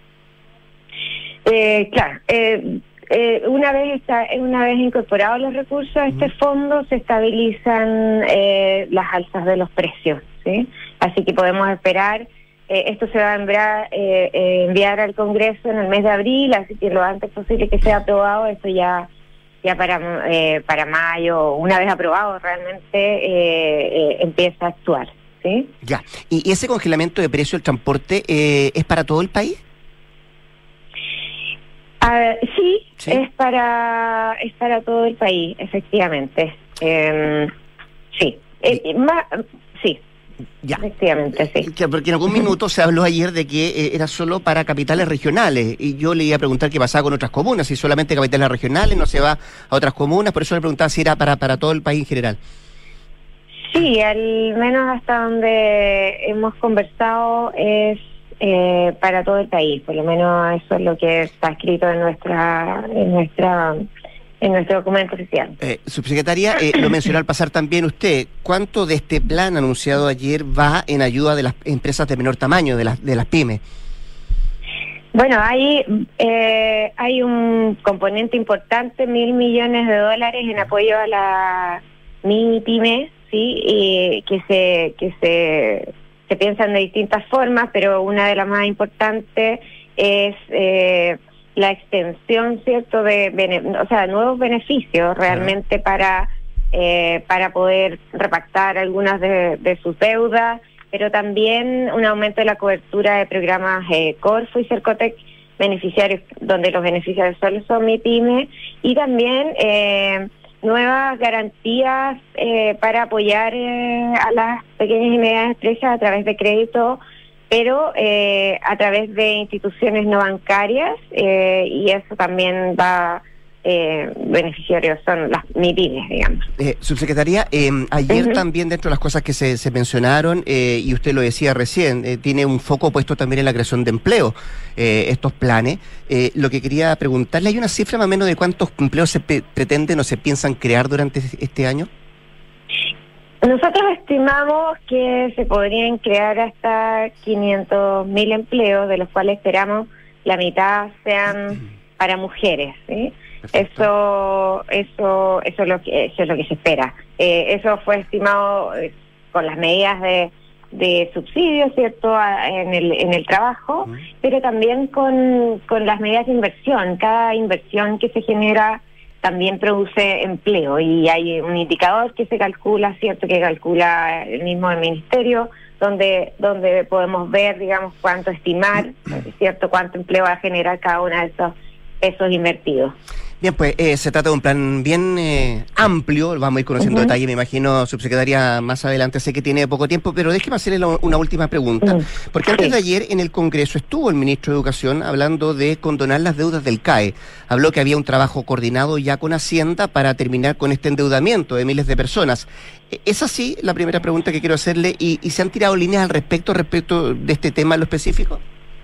Claro. Una vez incorporados los recursos a este fondo, se estabilizan las alzas de los precios, ¿sí? Así que podemos esperar, esto se va a enviar al Congreso en el mes de abril, así que lo antes posible que sea aprobado, esto ya para mayo, una vez aprobado realmente empieza a actuar, ¿sí? Ya, ¿y ese congelamiento de precio del transporte es para todo el país? Sí, es para todo el país, efectivamente. Sí, sí. Ya. Efectivamente, sí. Porque en algún minuto se habló ayer de que era solo para capitales regionales, y yo le iba a preguntar qué pasaba con otras comunas, si solamente capitales regionales, no se va a otras comunas, por eso le preguntaba si era para todo el país en general. Sí, al menos hasta donde hemos conversado es para todo el país, por lo menos eso es lo que está escrito en nuestro documento oficial. Subsecretaria, lo mencionó al pasar también usted, ¿cuánto de este plan anunciado ayer va en ayuda de las empresas de menor tamaño, de las pymes? Bueno, hay un componente importante, $1.000 millones en apoyo a la mini pyme, sí, que se piensan de distintas formas, pero una de las más importantes es la extensión, ¿cierto?, de nuevos beneficios realmente para poder repactar algunas de sus deudas, pero también un aumento de la cobertura de programas Corfo y Cercotec, beneficiarios donde los beneficiarios solo son MIPYME, y también nuevas garantías para apoyar a las pequeñas y medianas empresas a través de crédito, pero a través de instituciones no bancarias, y eso también va beneficiarios, son las MIPYMES, digamos. Subsecretaria, ayer también dentro de las cosas que se mencionaron, y usted lo decía recién, tiene un foco puesto también en la creación de empleo, estos planes. Lo que quería preguntarle, ¿hay una cifra más o menos de cuántos empleos se pretenden o se piensan crear durante este año? Nosotros estimamos que se podrían crear hasta 500.000 empleos, de los cuales esperamos la mitad sean para mujeres, ¿sí? Eso es lo que se espera. Eso fue estimado con las medidas de subsidio, ¿cierto?, en el trabajo, pero también con las medidas de inversión. Cada inversión que se genera también produce empleo, y hay un indicador que se calcula, ¿cierto?, que calcula el mismo el ministerio, donde podemos ver, digamos, cuánto estimar, ¿cierto?, cuánto empleo va a generar cada una de esos invertidos. Bien, pues se trata de un plan bien amplio, vamos a ir conociendo detalles, me imagino, subsecretaria, más adelante, sé que tiene poco tiempo, pero déjeme hacerle una última pregunta, porque antes de ayer en el Congreso estuvo el ministro de Educación hablando de condonar las deudas del CAE, habló que había un trabajo coordinado ya con Hacienda para terminar con este endeudamiento de miles de personas. ¿Es así? La primera pregunta que quiero hacerle, ¿y se han tirado líneas al respecto de este tema en lo específico?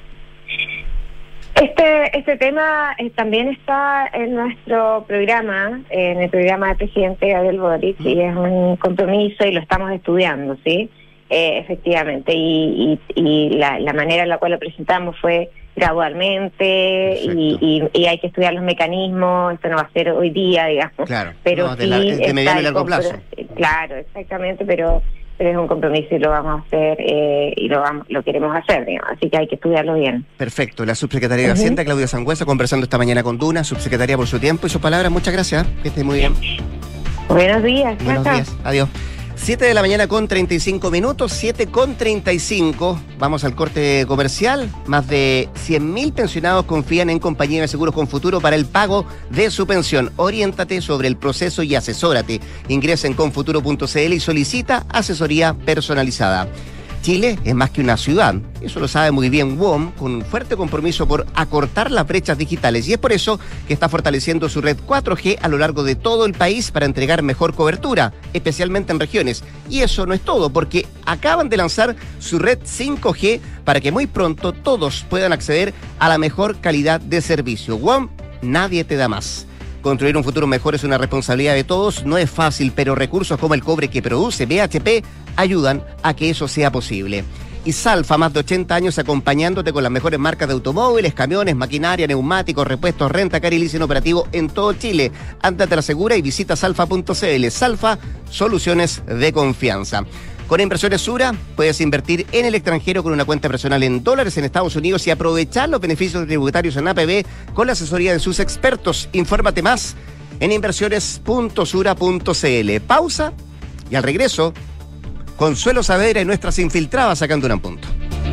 Este tema también está en nuestro programa, en el programa del presidente Gabriel Boric, y es un compromiso y lo estamos estudiando, ¿sí? Efectivamente, y la manera en la cual lo presentamos fue gradualmente y hay que estudiar los mecanismos, esto no va a ser hoy día, digamos. Claro, pero no, de mediano y largo plazo. Claro, exactamente, pero es un compromiso y lo vamos a hacer y lo queremos hacer, digamos, así que hay que estudiarlo bien. Perfecto, la subsecretaria de Hacienda, Claudia Sangüesa, conversando esta mañana con Duna, subsecretaria, por su tiempo y sus palabras, muchas gracias, que esté muy bien. Buenos días. Buenos días, adiós. 7 de la mañana con 35 minutos, 7 con 35, vamos al corte comercial. Más de 100.000 pensionados confían en Compañía de Seguros con Futuro para el pago de su pensión. Oriéntate sobre el proceso y asesórate. Ingresa en confuturo.cl y solicita asesoría personalizada. Chile es más que una ciudad, eso lo sabe muy bien WOM, con un fuerte compromiso por acortar las brechas digitales, y es por eso que está fortaleciendo su red 4G a lo largo de todo el país para entregar mejor cobertura, especialmente en regiones. Y eso no es todo, porque acaban de lanzar su red 5G para que muy pronto todos puedan acceder a la mejor calidad de servicio. WOM, nadie te da más. Construir un futuro mejor es una responsabilidad de todos, no es fácil, pero recursos como el cobre que produce BHP ayudan a que eso sea posible. Y Salfa, más de 80 años acompañándote con las mejores marcas de automóviles, camiones, maquinaria, neumáticos, repuestos, renta, car y leasing operativo en todo Chile. Ándate a la segura y visita salfa.cl. Salfa, soluciones de confianza. Con Inversiones Sura puedes invertir en el extranjero con una cuenta personal en dólares en Estados Unidos y aprovechar los beneficios tributarios en APB con la asesoría de sus expertos. Infórmate más en inversiones.sura.cl. Pausa y al regreso, Consuelo Saavedra y nuestras infiltradas sacando un punto.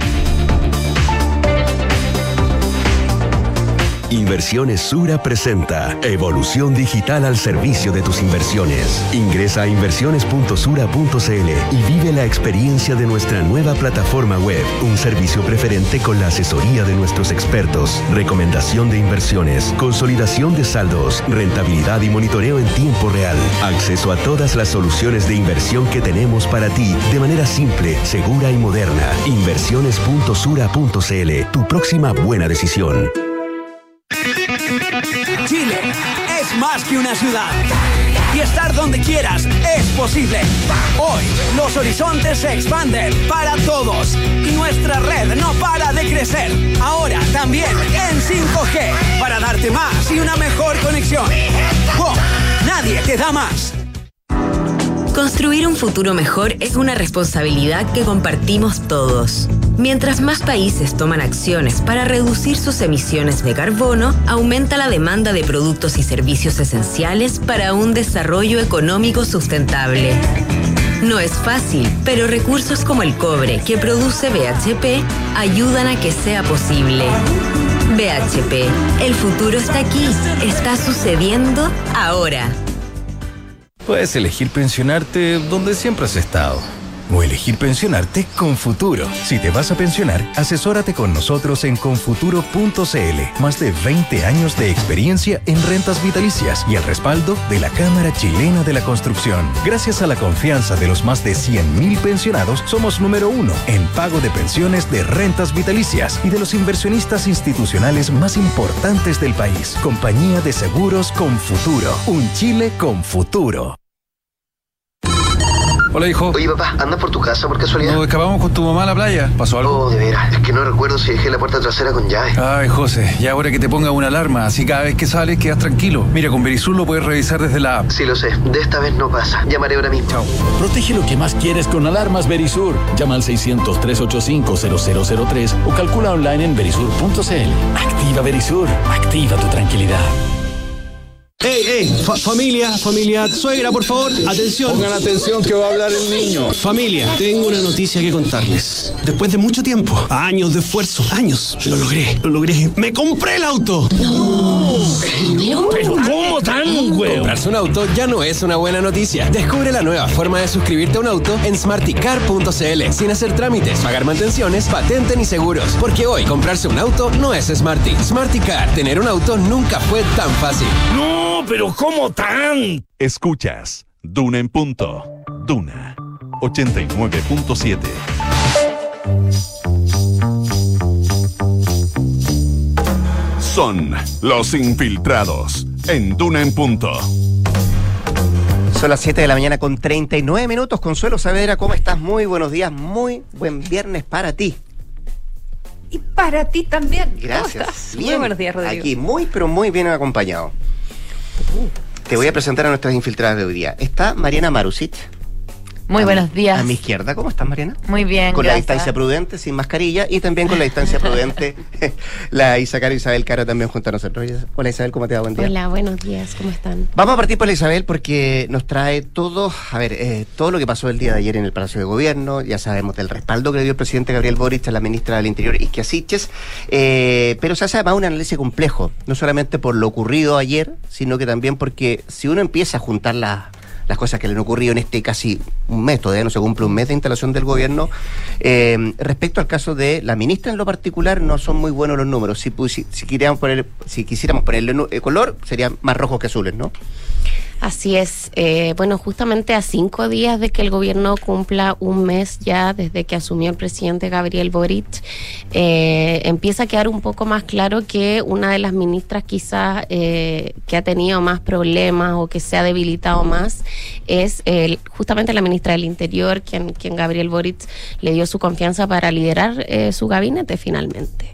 Inversiones Sura presenta Evolución Digital al servicio de tus inversiones. Ingresa a inversiones.sura.cl y vive la experiencia de nuestra nueva plataforma web. Un servicio preferente con la asesoría de nuestros expertos, recomendación de inversiones, consolidación de saldos, rentabilidad y monitoreo en tiempo real. Acceso a todas las soluciones de inversión que tenemos para ti de manera simple, segura y moderna. Inversiones.sura.cl, tu próxima buena decisión. Chile es más que una ciudad y estar donde quieras es posible. Hoy los horizontes se expanden para todos y nuestra red no para de crecer. Ahora también en 5G para darte más y una mejor conexión. ¡Wow! Nadie te da más. Construir un futuro mejor es una responsabilidad que compartimos todos. Mientras más países toman acciones para reducir sus emisiones de carbono, aumenta la demanda de productos y servicios esenciales para un desarrollo económico sustentable. No es fácil, pero recursos como el cobre que produce BHP ayudan a que sea posible. BHP, el futuro está aquí, está sucediendo ahora. Puedes elegir pensionarte donde siempre has estado. O elegir pensionarte con Futuro. Si te vas a pensionar, asesórate con nosotros en confuturo.cl. Más de 20 años de experiencia en rentas vitalicias y el respaldo de la Cámara Chilena de la Construcción. Gracias a la confianza de los más de 100.000 pensionados, somos número 1 en pago de pensiones de rentas vitalicias y de los inversionistas institucionales más importantes del país. Compañía de Seguros con Futuro. Un Chile con futuro. Hola, hijo. Oye, papá, ¿andas por tu casa por casualidad? No, escapamos con tu mamá a la playa. ¿Pasó algo? Oh, de veras. Es que no recuerdo si dejé la puerta trasera con llave. Ay, José, ya ahora que te ponga una alarma, así cada vez que sales quedas tranquilo. Mira, con Verisur lo puedes revisar desde la app. Sí, lo sé. De esta vez no pasa. Llamaré ahora mismo. Chao. Protege lo que más quieres con alarmas Verisur. Llama al 600-385-0003 o calcula online en verisur.cl. Activa Verisur. Activa tu tranquilidad. ¡Ey! Familia, suegra, por favor, atención. Pongan atención que va a hablar el niño. Familia, tengo una noticia que contarles. Después de mucho tiempo, años de esfuerzo, lo logré. ¡Me compré el auto! ¡No! ¿Pero cómo tan, güey? Comprarse un auto ya no es una buena noticia. Descubre la nueva forma de suscribirte a un auto en smarticar.cl sin hacer trámites, pagar mantenciones, patente ni seguros. Porque hoy comprarse un auto no es Smarty. Smarticar, tener un auto nunca fue tan fácil. ¡No! ¿Pero cómo tan? Escuchas Duna en Punto. Duna 89.7. Son los infiltrados en Duna en Punto. Son las 7 de la mañana con 39 minutos. Consuelo Saavedra, ¿cómo estás? Muy buenos días, muy buen viernes para ti. Y para ti también. Gracias. Muy buenos días, Rodrigo. Aquí pero muy bien acompañado. Te voy a presentar a nuestras infiltradas de hoy día. Está Mariana Marusic. Muy buenos días. A mi izquierda, ¿cómo estás, Mariana? Muy bien, Con gracias. la distancia prudente, sin mascarilla, y también con la distancia prudente, la Isabel Caro también junto a nosotros. Hola Isabel, ¿cómo te va? Buen día. Hola, buenos días, ¿cómo están? Vamos a partir por la Isabel porque nos trae todo lo que pasó el día de ayer en el Palacio de Gobierno. Ya sabemos del respaldo que le dio el presidente Gabriel Boric a la ministra del Interior, Isquia Siches, pero se hace además un análisis complejo, no solamente por lo ocurrido ayer, sino que también porque si uno empieza a juntar las cosas que le han ocurrido en este casi un mes, todavía no se cumple un mes de instalación del gobierno, respecto al caso de la ministra en lo particular, no son muy buenos los números. Si quisiéramos ponerle color, serían más rojos que azules, ¿no? Así es. Bueno, justamente a 5 días de que el gobierno cumpla un mes ya desde que asumió el presidente Gabriel Boric, empieza a quedar un poco más claro que una de las ministras quizás que ha tenido más problemas o que se ha debilitado más es justamente la ministra del Interior, quien Gabriel Boric le dio su confianza para liderar su gabinete finalmente.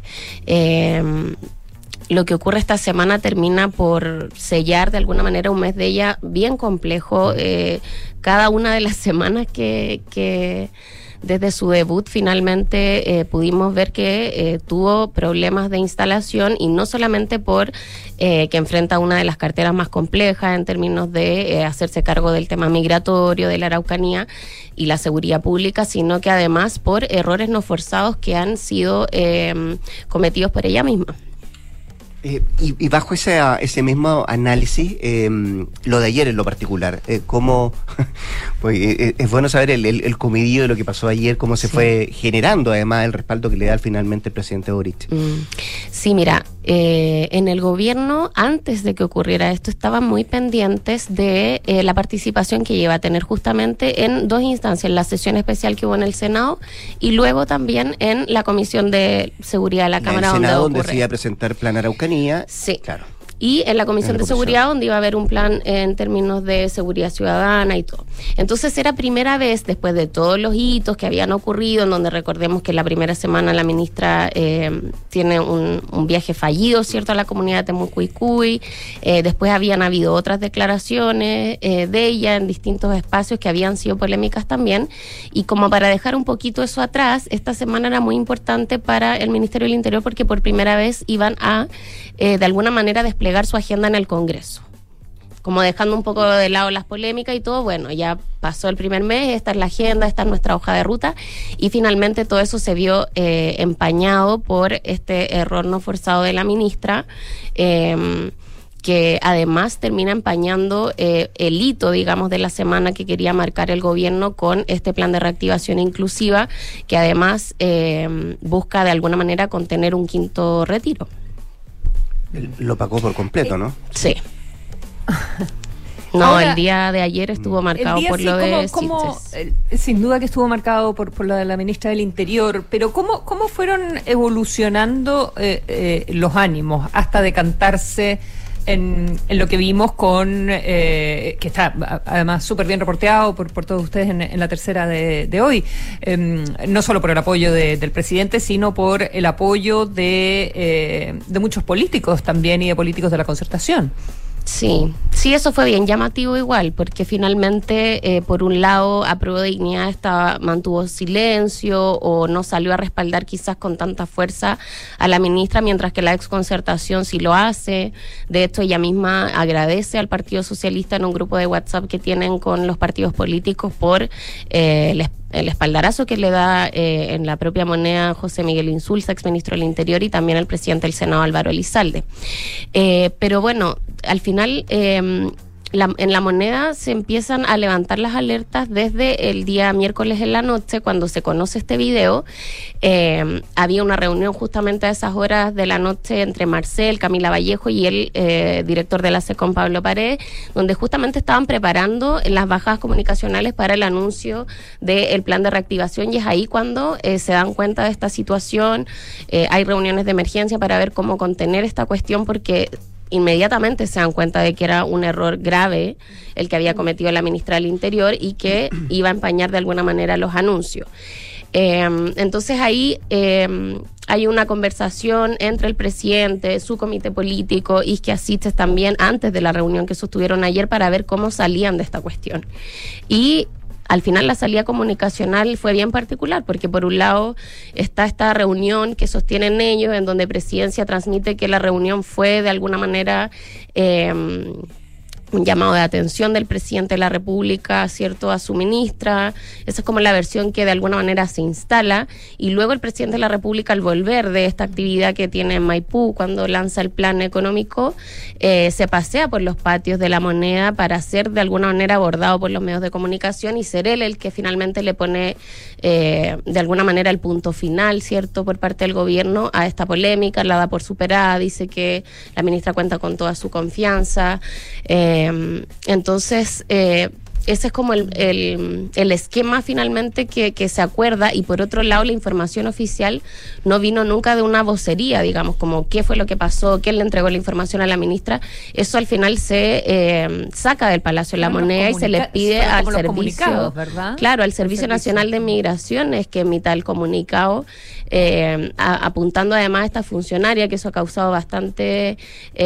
Lo que ocurre esta semana termina por sellar de alguna manera un mes de ella bien complejo. Cada una de las semanas que desde su debut finalmente pudimos ver que tuvo problemas de instalación, y no solamente por que enfrenta una de las carteras más complejas en términos de hacerse cargo del tema migratorio, de la Araucanía y la seguridad pública, sino que además por errores no forzados que han sido cometidos por ella misma. Y bajo ese mismo análisis, lo de ayer en lo particular, cómo pues, es bueno saber el comidillo de lo que pasó ayer, cómo se fue generando además el respaldo que le da finalmente el presidente Boric. Sí, mira, en el gobierno, antes de que ocurriera esto, estaban muy pendientes de la participación que iba a tener justamente en 2 instancias, en la sesión especial que hubo en el Senado y luego también en la Comisión de Seguridad de la Cámara, donde se iba a presentar Plan Araucanía. Sí. Claro. Y en la Comisión de Seguridad, donde iba a haber un plan en términos de seguridad ciudadana y todo. Entonces era primera vez, después de todos los hitos que habían ocurrido, en donde recordemos que la primera semana la ministra tiene un viaje fallido, ¿cierto?, a la comunidad de Temucuicuy. Después habían habido otras declaraciones de ella en distintos espacios que habían sido polémicas también. Y como para dejar un poquito eso atrás, esta semana era muy importante para el Ministerio del Interior porque por primera vez iban a, de alguna manera, desplegar su agenda en el Congreso, como dejando un poco de lado las polémicas y todo. Bueno, ya pasó el primer mes, esta es la agenda, esta es nuestra hoja de ruta, y finalmente todo eso se vio empañado por este error no forzado de la ministra, que además termina empañando el hito, digamos, de la semana que quería marcar el gobierno con este plan de reactivación inclusiva, que además busca de alguna manera contener un 5º retiro. Lo pagó por completo, ¿no? Sí. No, ahora, el día de ayer estuvo marcado por lo de sin duda que estuvo marcado por lo de la ministra del Interior, pero ¿cómo fueron evolucionando los ánimos hasta decantarse en lo que vimos con que está además súper bien reporteado por todos ustedes en la tercera de hoy, no solo por el apoyo del presidente, sino por el apoyo de muchos políticos también y de políticos de la concertación? Sí, eso fue bien llamativo igual, porque finalmente, por un lado, Apruebo Dignidad mantuvo silencio o no salió a respaldar quizás con tanta fuerza a la ministra, mientras que la Exconcertación sí lo hace. De hecho, ella misma agradece al Partido Socialista en un grupo de WhatsApp que tienen con los partidos políticos por el espaldarazo que le da en la propia Moneda José Miguel Insulza, exministro del Interior, y también el presidente del Senado, Álvaro Elizalde. Pero bueno, al final en la Moneda se empiezan a levantar las alertas desde el día miércoles en la noche, cuando se conoce este video. Había una reunión justamente a esas horas de la noche entre Marcel, Camila Vallejo y el director de la SECOM, Pablo Paredes, donde justamente estaban preparando las bajadas comunicacionales para el anuncio del plan de reactivación, y es ahí cuando se dan cuenta de esta situación. Hay reuniones de emergencia para ver cómo contener esta cuestión, porque inmediatamente se dan cuenta de que era un error grave el que había cometido la ministra del Interior y que iba a empañar de alguna manera los anuncios. Entonces ahí hay una conversación entre el presidente, su comité político, Isquia Siches también, antes de la reunión que sostuvieron ayer, para ver cómo salían de esta cuestión. Y al final la salida comunicacional fue bien particular, porque por un lado está esta reunión que sostienen ellos, en donde Presidencia transmite que la reunión fue de alguna manera un llamado de atención del presidente de la República, ¿cierto?, a su ministra. Esa es como la versión que de alguna manera se instala, y luego el presidente de la República, al volver de esta actividad que tiene en Maipú, cuando lanza el plan económico, se pasea por los patios de la Moneda para ser de alguna manera abordado por los medios de comunicación y ser él el que finalmente le pone de alguna manera el punto final, ¿cierto?, por parte del gobierno a esta polémica. La da por superada, dice que la ministra cuenta con toda su confianza. Entonces, ese es como el esquema finalmente que se acuerda. Y por otro lado, la información oficial no vino nunca de una vocería, digamos, como qué fue lo que pasó, quién le entregó la información a la ministra. Eso al final se saca del Palacio de la Moneda y se le pide al servicio, ¿verdad? Claro, al Servicio Nacional de Migraciones, que emita el comunicado, apuntando además a esta funcionaria, que eso ha causado bastante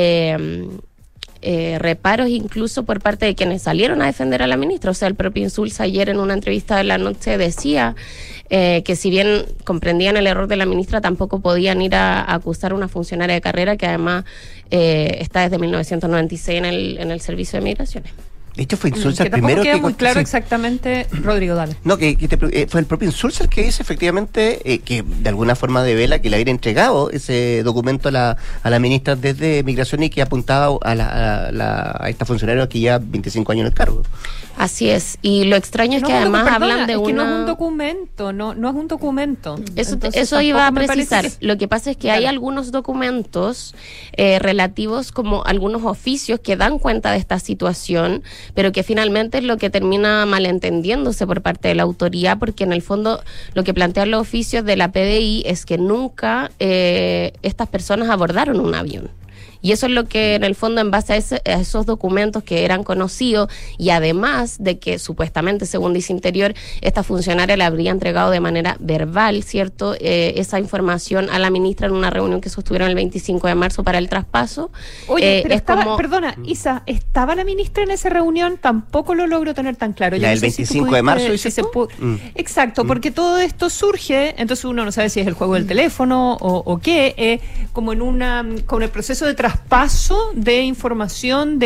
reparos incluso por parte de quienes salieron a defender a la ministra. O sea, el propio Insulza ayer en una entrevista de la noche decía que si bien comprendían el error de la ministra, tampoco podían ir a acusar a una funcionaria de carrera que además está desde 1996 en el Servicio de Migraciones. De hecho, fue Insulza el tampoco primero queda que... muy claro sí. exactamente, Rodrigo, dale. No, fue el propio Insulza el que dice efectivamente que de alguna forma devela que le habían entregado ese documento a la ministra desde Migración y que apuntaba a esta funcionaria que lleva 25 años en el cargo. Así es, y lo extraño es que además hablan de es una... que no es un documento, no es un documento. Eso iba a precisar. Lo que pasa es que hay algunos documentos relativos, como algunos oficios que dan cuenta de esta situación, pero que finalmente es lo que termina malentendiéndose por parte de la autoridad, porque en el fondo lo que plantean los oficios de la PDI es que nunca estas personas abordaron un avión. Y eso es lo que en el fondo, en base a esos documentos que eran conocidos, y además de que supuestamente, según dice Interior, esta funcionaria le habría entregado de manera verbal, ¿cierto?, esa información a la ministra en una reunión que sostuvieron el 25 de marzo para el traspaso. Oye, pero perdona, Isa, ¿estaba la ministra en esa reunión? Tampoco lo logro tener tan claro. ¿La del 25 de marzo, dices tú? Exacto, porque todo esto surge, entonces uno no sabe si es el juego del teléfono o qué, como con el proceso de traspaso de información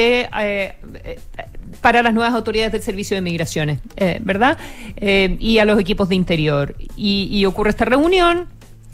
para las nuevas autoridades del Servicio de Migraciones, ¿verdad? Y a los equipos de Interior. Y ocurre esta reunión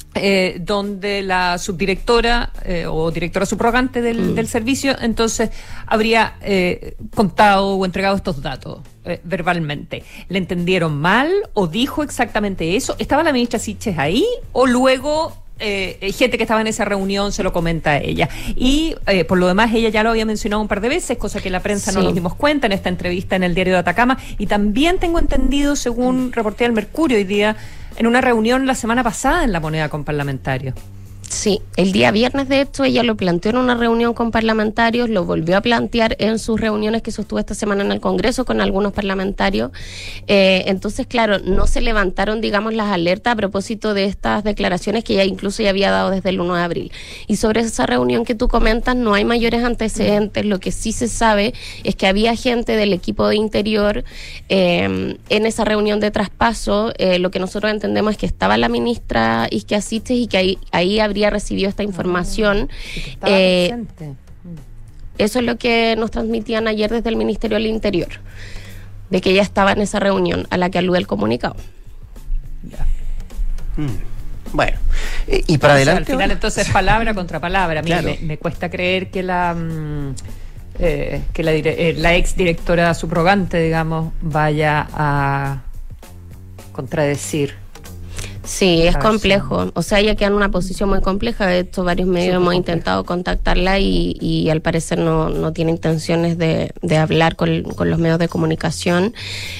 donde la subdirectora o directora subrogante del servicio entonces habría contado o entregado estos datos verbalmente. ¿Le entendieron mal o dijo exactamente eso? ¿Estaba la ministra Siches ahí o luego gente que estaba en esa reunión se lo comenta a ella? Y por lo demás ella ya lo había mencionado un par de veces, cosa que la prensa no nos dimos cuenta en esta entrevista en el Diario de Atacama, y también tengo entendido, según reportea el Mercurio hoy día, en una reunión la semana pasada en La Moneda con parlamentarios. Sí, el día viernes, de hecho, ella lo planteó en una reunión con parlamentarios, lo volvió a plantear en sus reuniones que sostuvo esta semana en el Congreso con algunos parlamentarios. Entonces, claro, no se levantaron, digamos, las alertas a propósito de estas declaraciones que ella incluso ya había dado desde el 1 de abril. Y sobre esa reunión que tú comentas, no hay mayores antecedentes. Lo que sí se sabe es que había gente del equipo de Interior en esa reunión de traspaso. Lo que nosotros entendemos es que estaba la ministra Isquia Siches y que ahí habría recibido esta información. Eso es lo que nos transmitían ayer desde el Ministerio del Interior, de que ella estaba en esa reunión a la que alude el comunicado. Bueno, y para adelante. Al final, entonces, palabra contra palabra. A mí Claro. me cuesta creer que la ex directora subrogante, digamos, vaya a contradecir. Sí, es complejo. O sea, ella queda en una posición muy compleja. De hecho, varios medios hemos intentado contactarla y al parecer no tiene intenciones de hablar con los medios de comunicación.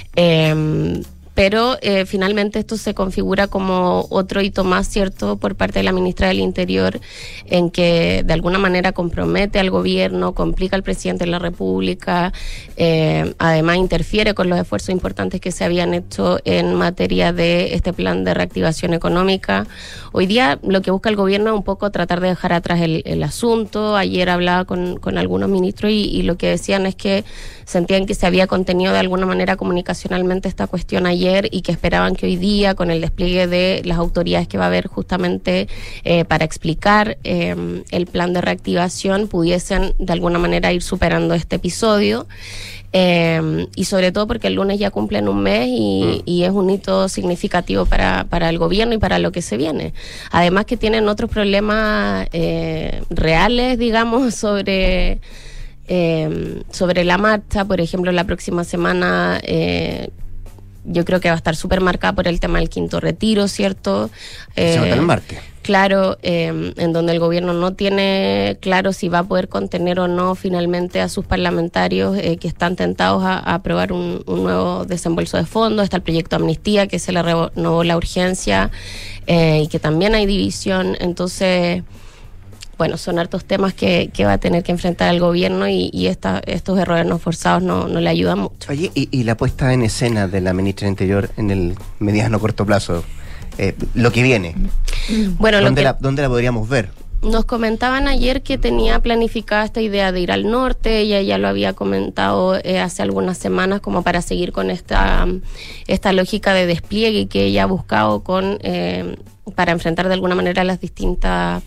Pero finalmente esto se configura como otro hito más, ¿cierto?, por parte de la ministra del Interior, en que de alguna manera compromete al gobierno, complica al presidente de la República, además interfiere con los esfuerzos importantes que se habían hecho en materia de este plan de reactivación económica. Hoy día lo que busca el gobierno es un poco tratar de dejar atrás el asunto. Ayer hablaba con algunos ministros y lo que decían es que sentían que se había contenido de alguna manera comunicacionalmente esta cuestión ayer y que esperaban que hoy día, con el despliegue de las autoridades que va a haber justamente para explicar el plan de reactivación, pudiesen de alguna manera ir superando este episodio. Y sobre todo porque el lunes ya cumplen un mes y es un hito significativo para el gobierno y para lo que se viene. Además que tienen otros problemas reales, digamos, sobre la marcha. Por ejemplo, la próxima semana yo creo que va a estar súper marcada por el tema del quinto retiro, ¿cierto? Se vota el martes. Claro, en donde el gobierno no tiene claro si va a poder contener o no finalmente a sus parlamentarios que están tentados a aprobar un nuevo desembolso de fondos. Está el proyecto de amnistía, que se le renovó la urgencia y que también hay división. Entonces, bueno, son hartos temas que va a tener que enfrentar el gobierno y estos errores no forzados no le ayudan mucho. Oye, y la puesta en escena de la ministra del Interior en el mediano corto plazo, lo que viene, bueno, ¿dónde la podríamos ver? Nos comentaban ayer que tenía planificada esta idea de ir al norte. Ella ya lo había comentado hace algunas semanas, como para seguir con esta lógica de despliegue que ella ha buscado para enfrentar de alguna manera las distintas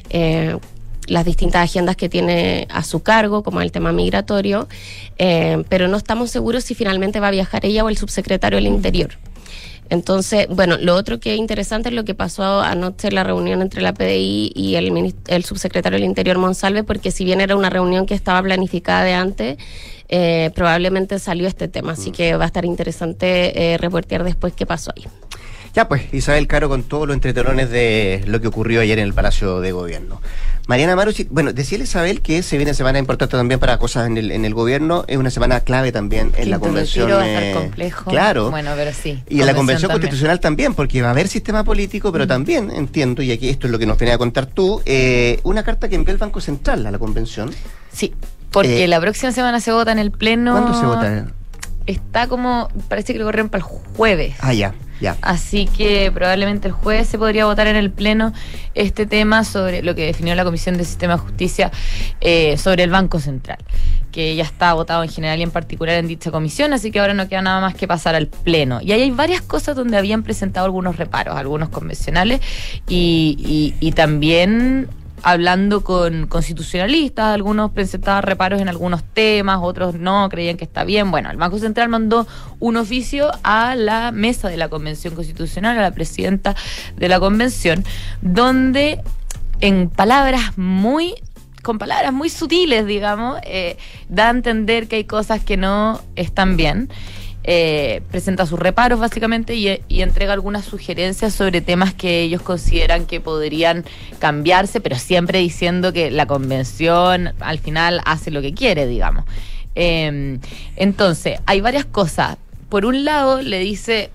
agendas que tiene a su cargo, como el tema migratorio, pero no estamos seguros si finalmente va a viajar ella o el subsecretario del Interior. Entonces, bueno, lo otro que es interesante es lo que pasó anoche en la reunión entre la PDI y el subsecretario del Interior, Monsalve, porque si bien era una reunión que estaba planificada de antes, probablemente salió este tema, así que va a estar interesante reportear después qué pasó ahí. Ya pues, Isabel Caro con todos los entretelones de lo que ocurrió ayer en el Palacio de Gobierno. Mariana Marucci, bueno, decía Isabel que se viene semana importante también para cosas en el gobierno, es una semana clave también en la convención. Va a estar complejo. Claro. Bueno, pero sí. Y en la convención constitucional también, porque va a haber sistema político, pero también entiendo, y aquí esto es lo que nos tenía que contar tú, una carta que envió el Banco Central a la convención. Sí, porque la próxima semana se vota en el Pleno. ¿Cuándo se vota? Está como, parece que lo corrieron para el jueves. Ah, ya. Así que probablemente el jueves se podría votar en el Pleno este tema sobre lo que definió la Comisión de Sistema de Justicia sobre el Banco Central, que ya está votado en general y en particular en dicha comisión, así que ahora no queda nada más que pasar al Pleno. Y ahí hay varias cosas donde habían presentado algunos reparos, algunos convencionales y también hablando con constitucionalistas, algunos presentaban reparos en algunos temas, otros no, creían que está bien. Bueno, el Banco Central mandó un oficio a la mesa de la Convención Constitucional, a la presidenta de la Convención, donde con palabras muy sutiles, digamos, da a entender que hay cosas que no están bien. Presenta sus reparos básicamente y entrega algunas sugerencias sobre temas que ellos consideran que podrían cambiarse, pero siempre diciendo que la convención al final hace lo que quiere, digamos. Entonces, hay varias cosas. Por un lado, le dice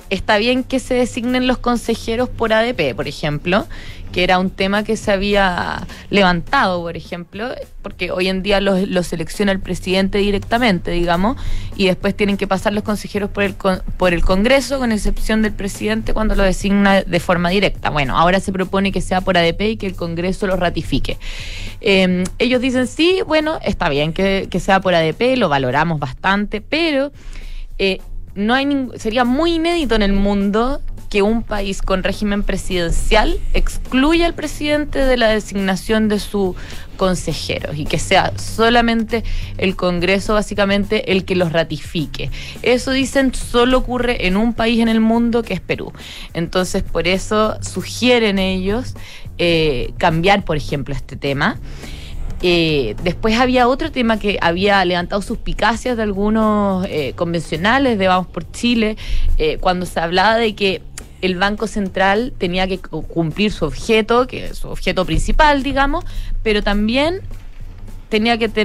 está bien que se designen los consejeros por ADP, por ejemplo, que era un tema que se había levantado, por ejemplo, porque hoy en día los selecciona el presidente directamente, digamos, y después tienen que pasar los consejeros por el Congreso, con excepción del presidente cuando lo designa de forma directa. Bueno, ahora se propone que sea por ADP y que el Congreso lo ratifique. Ellos dicen, sí, bueno, está bien que sea por ADP, lo valoramos bastante, pero no hay sería muy inédito en el mundo que un país con régimen presidencial excluya al presidente de la designación de sus consejeros y que sea solamente el Congreso básicamente el que los ratifique. Eso dicen solo ocurre en un país en el mundo, que es Perú. Entonces por eso sugieren ellos cambiar, por ejemplo, este tema. Después había otro tema que había levantado suspicacias de algunos convencionales de Vamos por Chile, cuando se hablaba de que el Banco Central tenía que cumplir su objeto, que es su objeto principal, digamos, pero también tenía que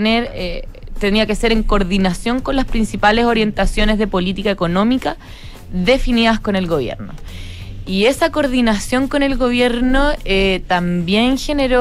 ser en coordinación con las principales orientaciones de política económica definidas con el gobierno. Y esa coordinación con el gobierno también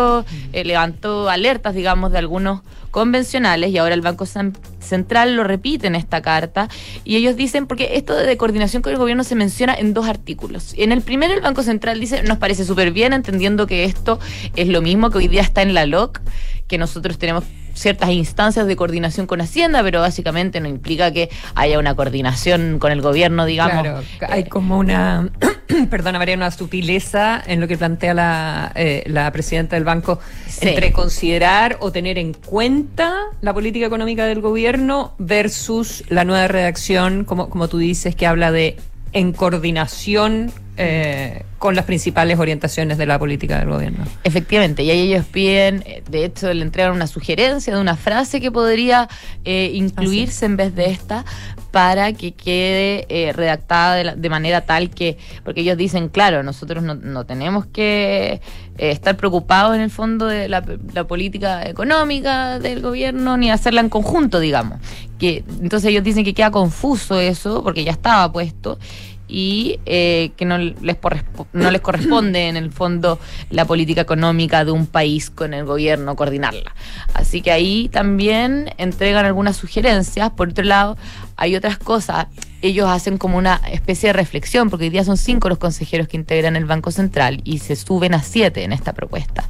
levantó alertas, digamos, de algunos convencionales, y ahora el Banco Central lo repite en esta carta, y ellos dicen, porque esto de coordinación con el gobierno se menciona en 2 artículos. En el primero el Banco Central dice, nos parece súper bien, entendiendo que esto es lo mismo que hoy día está en la LOC, que nosotros tenemos ciertas instancias de coordinación con Hacienda, pero básicamente no implica que haya una coordinación con el gobierno, digamos. Claro, hay como una, perdona María, una sutileza en lo que plantea la presidenta del banco, sí, entre considerar o tener en cuenta la política económica del gobierno versus la nueva redacción, como tú dices, que habla de en coordinación con las principales orientaciones de la política del gobierno. Efectivamente, y ahí ellos piden, de hecho le entregan una sugerencia de una frase que podría incluirse en vez de esta, para que quede redactada de manera tal que, porque ellos dicen, claro, nosotros no tenemos que estar preocupados en el fondo de la política económica del gobierno, ni hacerla en conjunto, digamos. Entonces ellos dicen que queda confuso eso, porque ya estaba puesto, y que no les corresponde en el fondo la política económica de un país con el gobierno coordinarla. Así que ahí también entregan algunas sugerencias. Por otro lado, hay otras cosas. Ellos hacen como una especie de reflexión, porque hoy día son 5 los consejeros que integran el Banco Central y se suben a 7 en esta propuesta.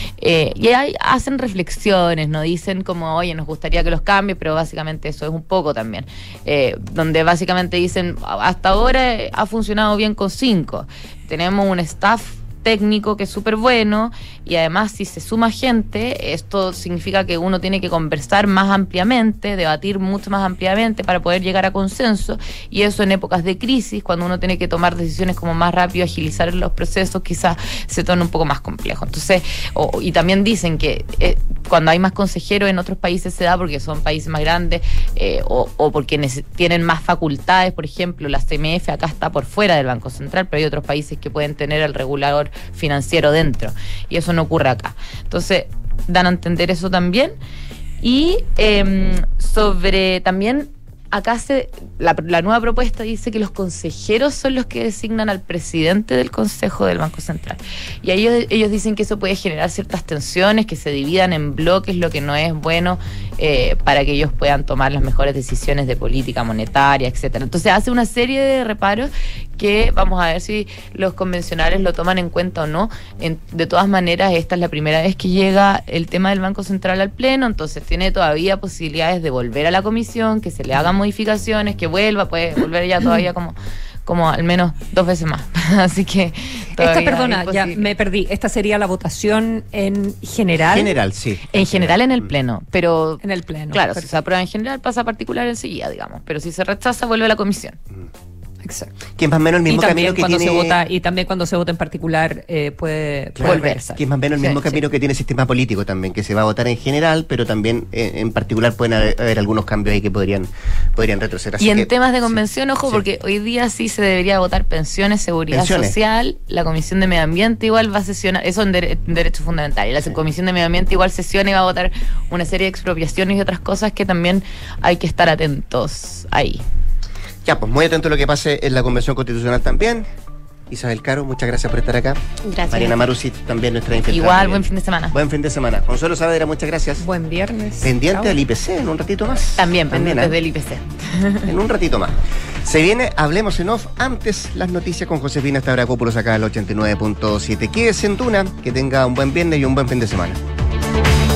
Y ahí hacen reflexiones, no dicen como, oye, nos gustaría que los cambie, pero básicamente eso es un poco también. Donde básicamente dicen, hasta ahora ha funcionado bien con 5. Tenemos un staff técnico que es súper bueno, y además si se suma gente, esto significa que uno tiene que conversar más ampliamente, debatir mucho más ampliamente para poder llegar a consenso, y eso en épocas de crisis, cuando uno tiene que tomar decisiones como más rápido, agilizar los procesos, quizás se torna un poco más complejo. Entonces, y también dicen que cuando hay más consejeros en otros países se da porque son países más grandes, o porque tienen más facultades. Por ejemplo, la CMF acá está por fuera del Banco Central, pero hay otros países que pueden tener el regulador financiero dentro, y eso no ocurre acá. Entonces dan a entender eso también. Y sobre también acá la nueva propuesta dice que los consejeros son los que designan al presidente del Consejo del Banco Central, y ellos dicen que eso puede generar ciertas tensiones, que se dividan en bloques, lo que no es bueno para que ellos puedan tomar las mejores decisiones de política monetaria, etcétera. Entonces hace una serie de reparos que vamos a ver si los convencionales lo toman en cuenta o no. De todas maneras, esta es la primera vez que llega el tema del Banco Central al Pleno, entonces tiene todavía posibilidades de volver a la comisión, que se le hagan modificaciones, que puede volver ya todavía como al menos 2 veces más. Así que esta, perdona, ya me perdí. Esta sería la votación en general. General, sí. En general en el Pleno, pero en el Pleno. Claro, si se aprueba en general pasa a particular enseguida, digamos, pero si se rechaza vuelve a la comisión. Exacto. Que es más o menos el mismo camino que tiene... y también cuando se vota en particular puede volverse. Que es más o menos el mismo camino que tiene el sistema político también, que se va a votar en general, pero también en particular pueden haber algunos cambios ahí que podrían retroceder. Así y en temas de convención, ojo, sí, porque hoy día sí se debería votar pensiones, seguridad social, la Comisión de Medio Ambiente igual va a sesionar, eso en derechos fundamentales, la Comisión de Medio Ambiente igual sesiona y va a votar una serie de expropiaciones y otras cosas que también hay que estar atentos ahí. Ya, pues muy atento a lo que pase en la Convención Constitucional también. Isabel Caro, muchas gracias por estar acá. Gracias. Mariana Marusit, también nuestra infiltrada. Igual, buen fin de semana. Buen fin de semana. Consuelo Saavedra, muchas gracias. Buen viernes. Pendiente Chao. del IPC en un ratito más. También pendientes del IPC. En un ratito más. Se viene Hablemos en Off, antes las noticias con Josefina Stavrakopoulos acá en el 89.7. Quédese en Duna, que tenga un buen viernes y un buen fin de semana.